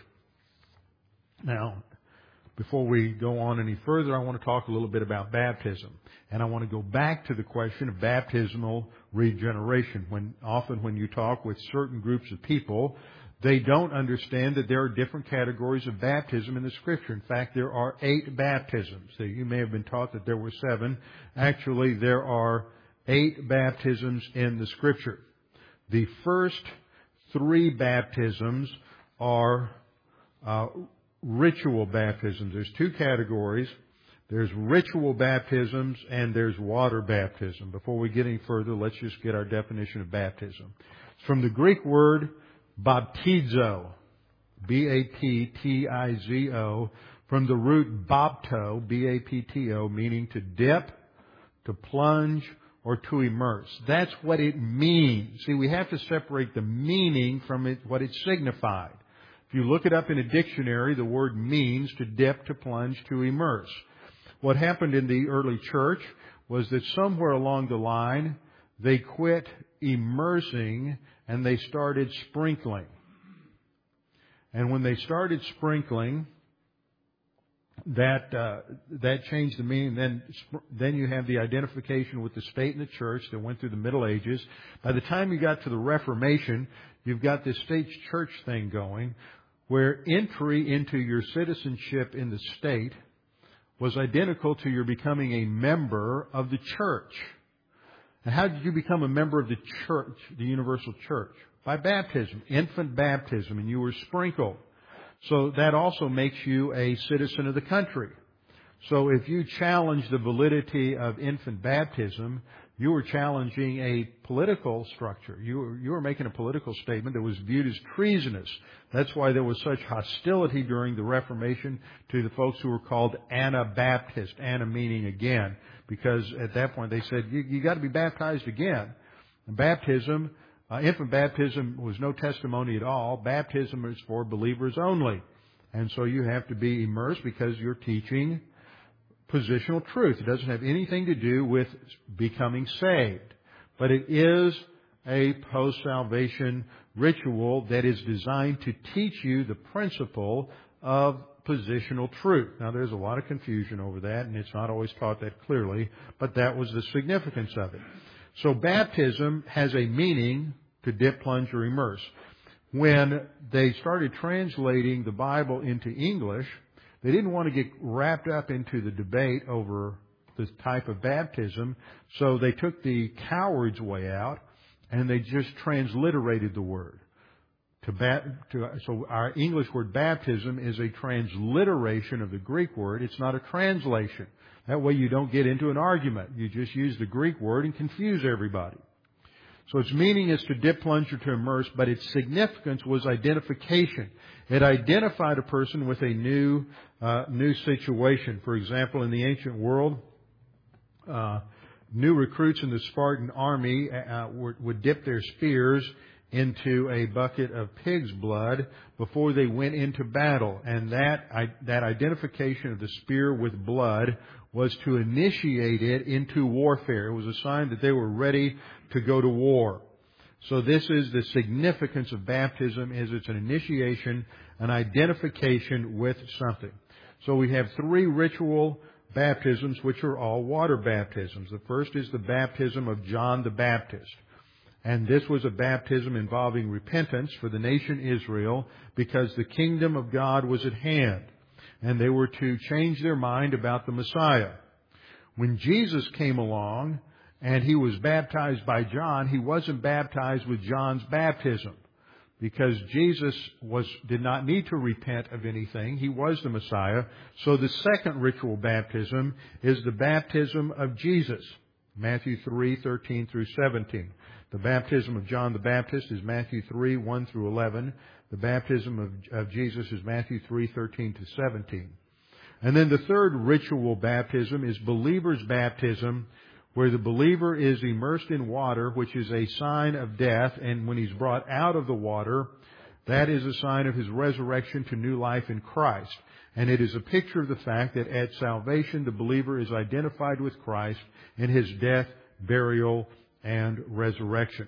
Now, before we go on any further, I want to talk a little bit about baptism. And I want to go back to the question of baptismal regeneration. When often when you talk with certain groups of people, they don't understand that there are different categories of baptism in the Scripture. In fact, there are eight baptisms. So you may have been taught that there were seven. Actually, there are eight baptisms in the Scripture. The first three baptisms are uh, ritual baptisms. There's two categories. There's ritual baptisms and there's water baptism. Before we get any further, let's just get our definition of baptism. It's from the Greek word baptizo, B A P T I Z O, from the root bapto, B A P T O, meaning to dip, to plunge, or to immerse. That's what it means. See, we have to separate the meaning from it, what it signified. If you look it up in a dictionary, the word means to dip, to plunge, to immerse. What happened in the early church was that somewhere along the line, they quit immersing and they started sprinkling. And when they started sprinkling, that uh, that changed the meaning. Then, then you have the identification with the state and the church that went through the Middle Ages. By the time you got to the Reformation, you've got this state church thing going, where entry into your citizenship in the state was identical to your becoming a member of the church. And how did you become a member of the church, the universal church? By baptism, infant baptism, and you were sprinkled. So that also makes you a citizen of the country. So if you challenge the validity of infant baptism, you were challenging a political structure. You were, you were making a political statement that was viewed as treasonous. That's why there was such hostility during the Reformation to the folks who were called Anabaptist, Ana meaning again, because at that point they said, you, you got to be baptized again. And baptism, uh, infant baptism was no testimony at all. Baptism is for believers only. And so you have to be immersed because you're teaching positional truth. It doesn't have anything to do with becoming saved. But it is a post-salvation ritual that is designed to teach you the principle of positional truth. Now, there's a lot of confusion over that, and it's not always taught that clearly, but that was the significance of it. So baptism has a meaning to dip, plunge, or immerse. When they started translating the Bible into English, they didn't want to get wrapped up into the debate over the type of baptism. So they took the coward's way out and they just transliterated the word. To ba- to, so our English word baptism is a transliteration of the Greek word. It's not a translation. That way you don't get into an argument. You just use the Greek word and confuse everybody. So its meaning is to dip, plunge, or to immerse, but its significance was identification. It identified a person with a new uh, new situation. For example, in the ancient world, uh, new recruits in the Spartan army uh, would, would dip their spears into a bucket of pig's blood before they went into battle. And that I, that identification of the spear with blood was to initiate it into warfare. It was a sign that they were ready to go to war. So this is the significance of baptism, is it's an initiation, an identification with something. So we have three ritual baptisms, which are all water baptisms. The first is the baptism of John the Baptist. And this was a baptism involving repentance for the nation Israel because the kingdom of God was at hand. And they were to change their mind about the Messiah. When Jesus came along and he was baptized by John, he wasn't baptized with John's baptism because Jesus was did not need to repent of anything. He was the Messiah. So the second ritual baptism is the baptism of Jesus. Matthew three, thirteen through seventeen. The baptism of John the Baptist is Matthew three, one through eleven. The baptism of, of Jesus is Matthew three, thirteen to seventeen. And then the third ritual baptism is believer's baptism, where the believer is immersed in water, which is a sign of death. And when he's brought out of the water, that is a sign of his resurrection to new life in Christ. And it is a picture of the fact that at salvation, the believer is identified with Christ in his death, burial, and resurrection.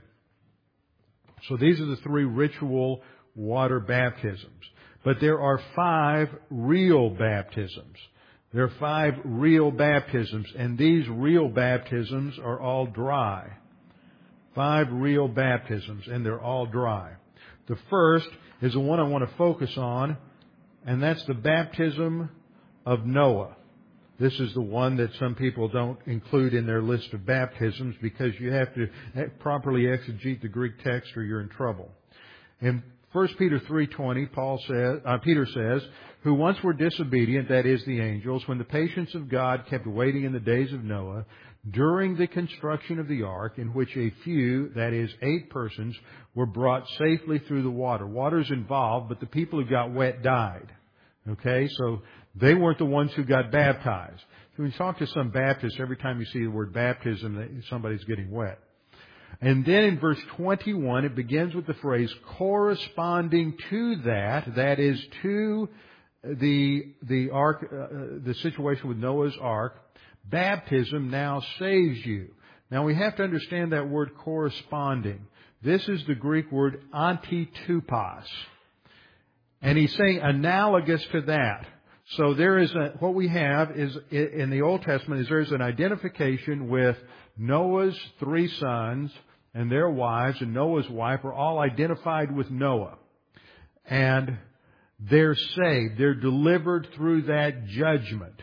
So these are the three ritual water baptisms. But there are five real baptisms. There are five real baptisms, and these real baptisms are all dry. Five real baptisms, and they're all dry. The first is the one I want to focus on, and that's the baptism of Noah. This is the one that some people don't include in their list of baptisms because you have to properly exegete the Greek text or you're in trouble. In First Peter three twenty, Paul says, uh, Peter says, who once were disobedient, that is the angels, when the patience of God kept waiting in the days of Noah, during the construction of the ark, in which a few, that is eight persons, were brought safely through the water. Water's involved, but the people who got wet died. Okay, so they weren't the ones who got baptized. So when you talk to some Baptists, every time you see the word baptism, somebody's getting wet. And then in verse twenty-one, it begins with the phrase corresponding to that, that is to the the ark, uh, the situation with Noah's ark. Baptism now saves you. Now we have to understand that word corresponding. This is the Greek word antitupos. And he's saying analogous to that. So there is a, what we have is in the Old Testament is there's an identification with Noah's three sons and their wives, and Noah's wife are all identified with Noah. And they're saved. They're delivered through that judgment.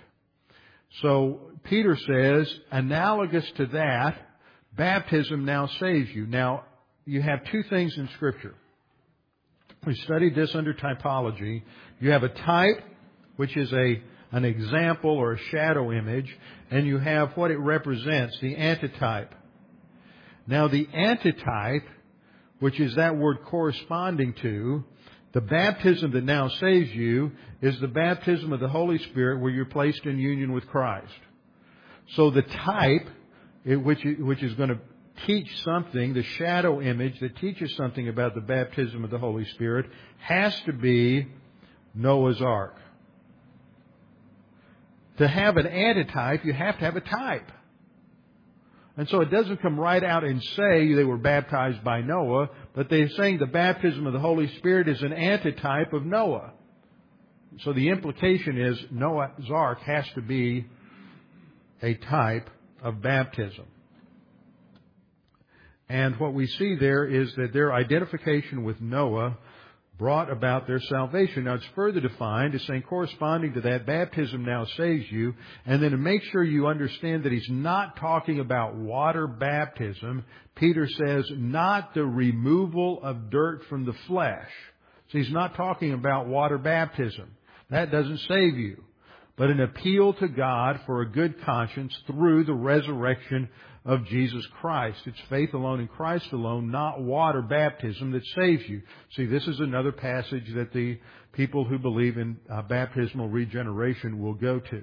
So Peter says, analogous to that, baptism now saves you. Now, you have two things in Scripture. We studied this under typology. You have a type, which is a an example or a shadow image, and you have what it represents, the antitype. Now, the antitype, which is that word corresponding to, the baptism that now saves you, is the baptism of the Holy Spirit where you're placed in union with Christ. So the type, which which is going to teach something, the shadow image that teaches something about the baptism of the Holy Spirit, has to be Noah's Ark. To have an antitype, you have to have a type. And so it doesn't come right out and say they were baptized by Noah, but they're saying the baptism of the Holy Spirit is an antitype of Noah. So the implication is Noah's Ark has to be a type of baptism. And what we see there is that their identification with Noah brought about their salvation. Now it's further defined as saying, corresponding to that, baptism now saves you. And then to make sure you understand that he's not talking about water baptism, Peter says, not the removal of dirt from the flesh. So he's not talking about water baptism. That doesn't save you. But an appeal to God for a good conscience through the resurrection of Jesus Christ. It's faith alone in Christ alone, not water baptism, that saves you. See, this is another passage that the people who believe in uh, baptismal regeneration will go to.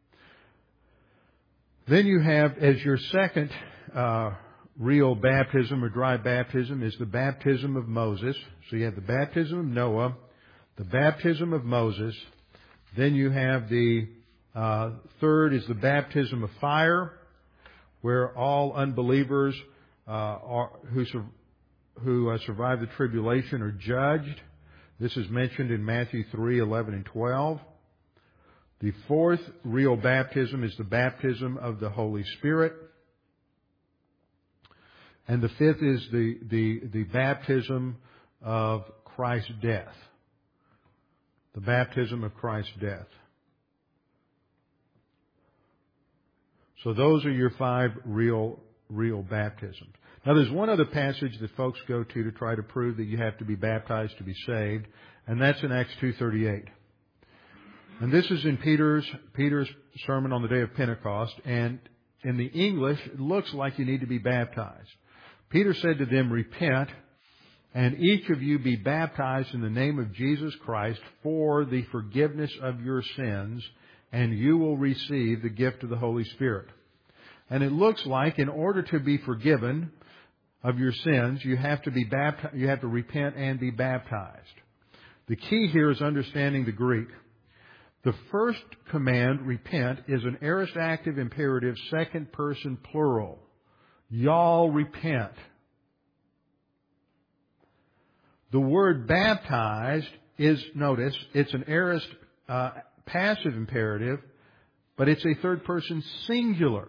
Then you have, as your second uh, real baptism or dry baptism, is the baptism of Moses. So you have the baptism of Noah, the baptism of Moses. Then you have the uh, third is the baptism of fire, where all unbelievers uh, are, who, sur- who uh, survive the tribulation are judged. This is mentioned in Matthew three, eleven and twelve. The fourth real baptism is the baptism of the Holy Spirit. And the fifth is the, the, the baptism of Christ's death. The baptism of Christ's death. So those are your five real, real baptisms. Now there's one other passage that folks go to to try to prove that you have to be baptized to be saved, and that's in Acts two thirty-eight. And this is in Peter's, Peter's sermon on the day of Pentecost, and in the English, it looks like you need to be baptized. Peter said to them, repent, and each of you be baptized in the name of Jesus Christ for the forgiveness of your sins, and you will receive the gift of the Holy Spirit. And it looks like in order to be forgiven of your sins, you have to be baptized, you have to repent and be baptized. The key here is understanding the Greek. The first command, repent, is an aorist active imperative, second person plural. Y'all repent. The word baptized is, notice, it's an aorist uh, passive imperative, but it's a third person singular.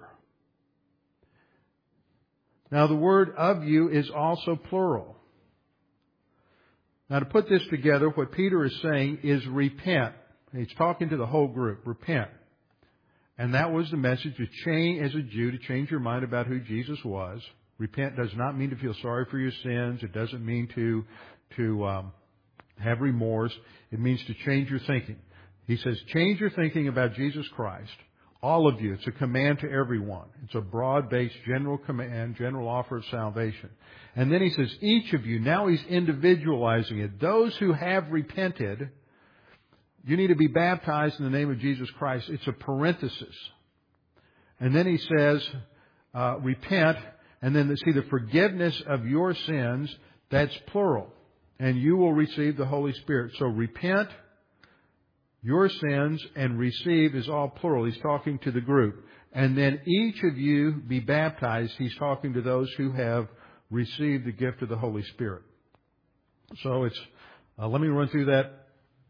Now the word of you is also plural. Now to put this together, what Peter is saying is repent. He's talking to the whole group. Repent. And that was the message to change, as a Jew, to change your mind about who Jesus was. Repent does not mean to feel sorry for your sins. It doesn't mean to, to um, have remorse. It means to change your thinking. He says, change your thinking about Jesus Christ. All of you. It's a command to everyone. It's a broad-based general command, general offer of salvation. And then he says, each of you. Now he's individualizing it. Those who have repented, you need to be baptized in the name of Jesus Christ. It's a parenthesis. And then he says, uh, repent. And then see the forgiveness of your sins. That's plural. And you will receive the Holy Spirit. So repent your sins and receive is all plural. He's talking to the group. And then each of you be baptized. He's talking to those who have received the gift of the Holy Spirit. So it's, uh, let me run through that.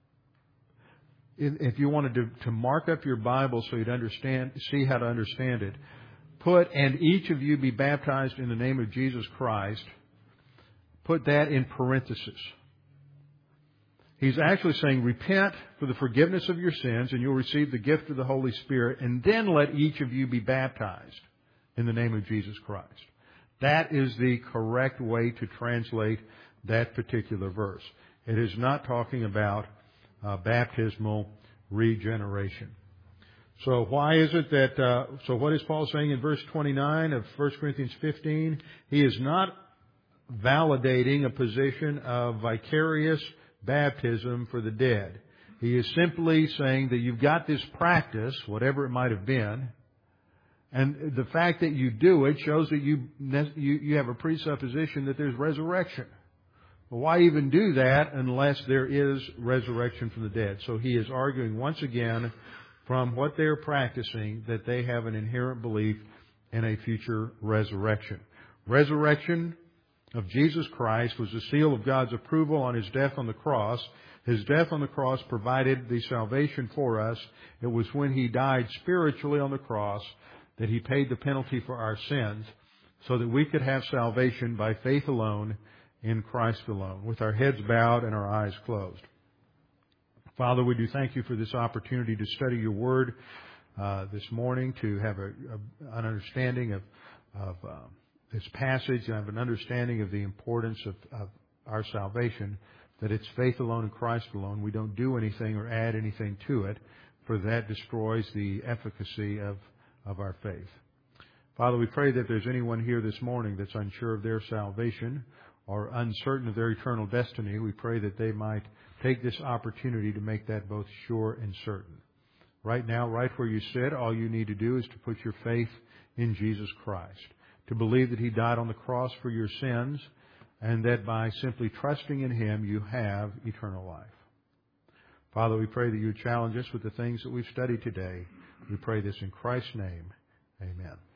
If you wanted to, to mark up your Bible so you'd understand, see how to understand it, put, and each of you be baptized in the name of Jesus Christ. Put that in parentheses. He's actually saying, repent for the forgiveness of your sins, and you'll receive the gift of the Holy Spirit, and then let each of you be baptized in the name of Jesus Christ. That is the correct way to translate that particular verse. It is not talking about uh, baptismal regeneration. So why is it that, uh, so what is Paul saying in verse twenty-nine of First Corinthians fifteen? He is not validating a position of vicarious baptism for the dead. He is simply saying that you've got this practice, whatever it might have been, and the fact that you do it shows that you you, you have a presupposition that there's resurrection. Well, why even do that unless there is resurrection from the dead? So he is arguing once again from what they're practicing that they have an inherent belief in a future resurrection. Resurrection of Jesus Christ was the seal of God's approval on His death on the cross. His death on the cross provided the salvation for us. It was when He died spiritually on the cross that He paid the penalty for our sins so that we could have salvation by faith alone in Christ alone, with our heads bowed and our eyes closed. Father, we do thank you for this opportunity to study your word uh, this morning, to have a, a, an understanding of, of uh, this passage, and have an understanding of the importance of, of our salvation, that it's faith alone in Christ alone. We don't do anything or add anything to it, for that destroys the efficacy of, of our faith. Father, we pray that there's anyone here this morning that's unsure of their salvation or uncertain of their eternal destiny. We pray that they might take this opportunity to make that both sure and certain. Right now, right where you sit, all you need to do is to put your faith in Jesus Christ, to believe that He died on the cross for your sins, and that by simply trusting in Him, you have eternal life. Father, we pray that you challenge us with the things that we've studied today. We pray this in Christ's name. Amen.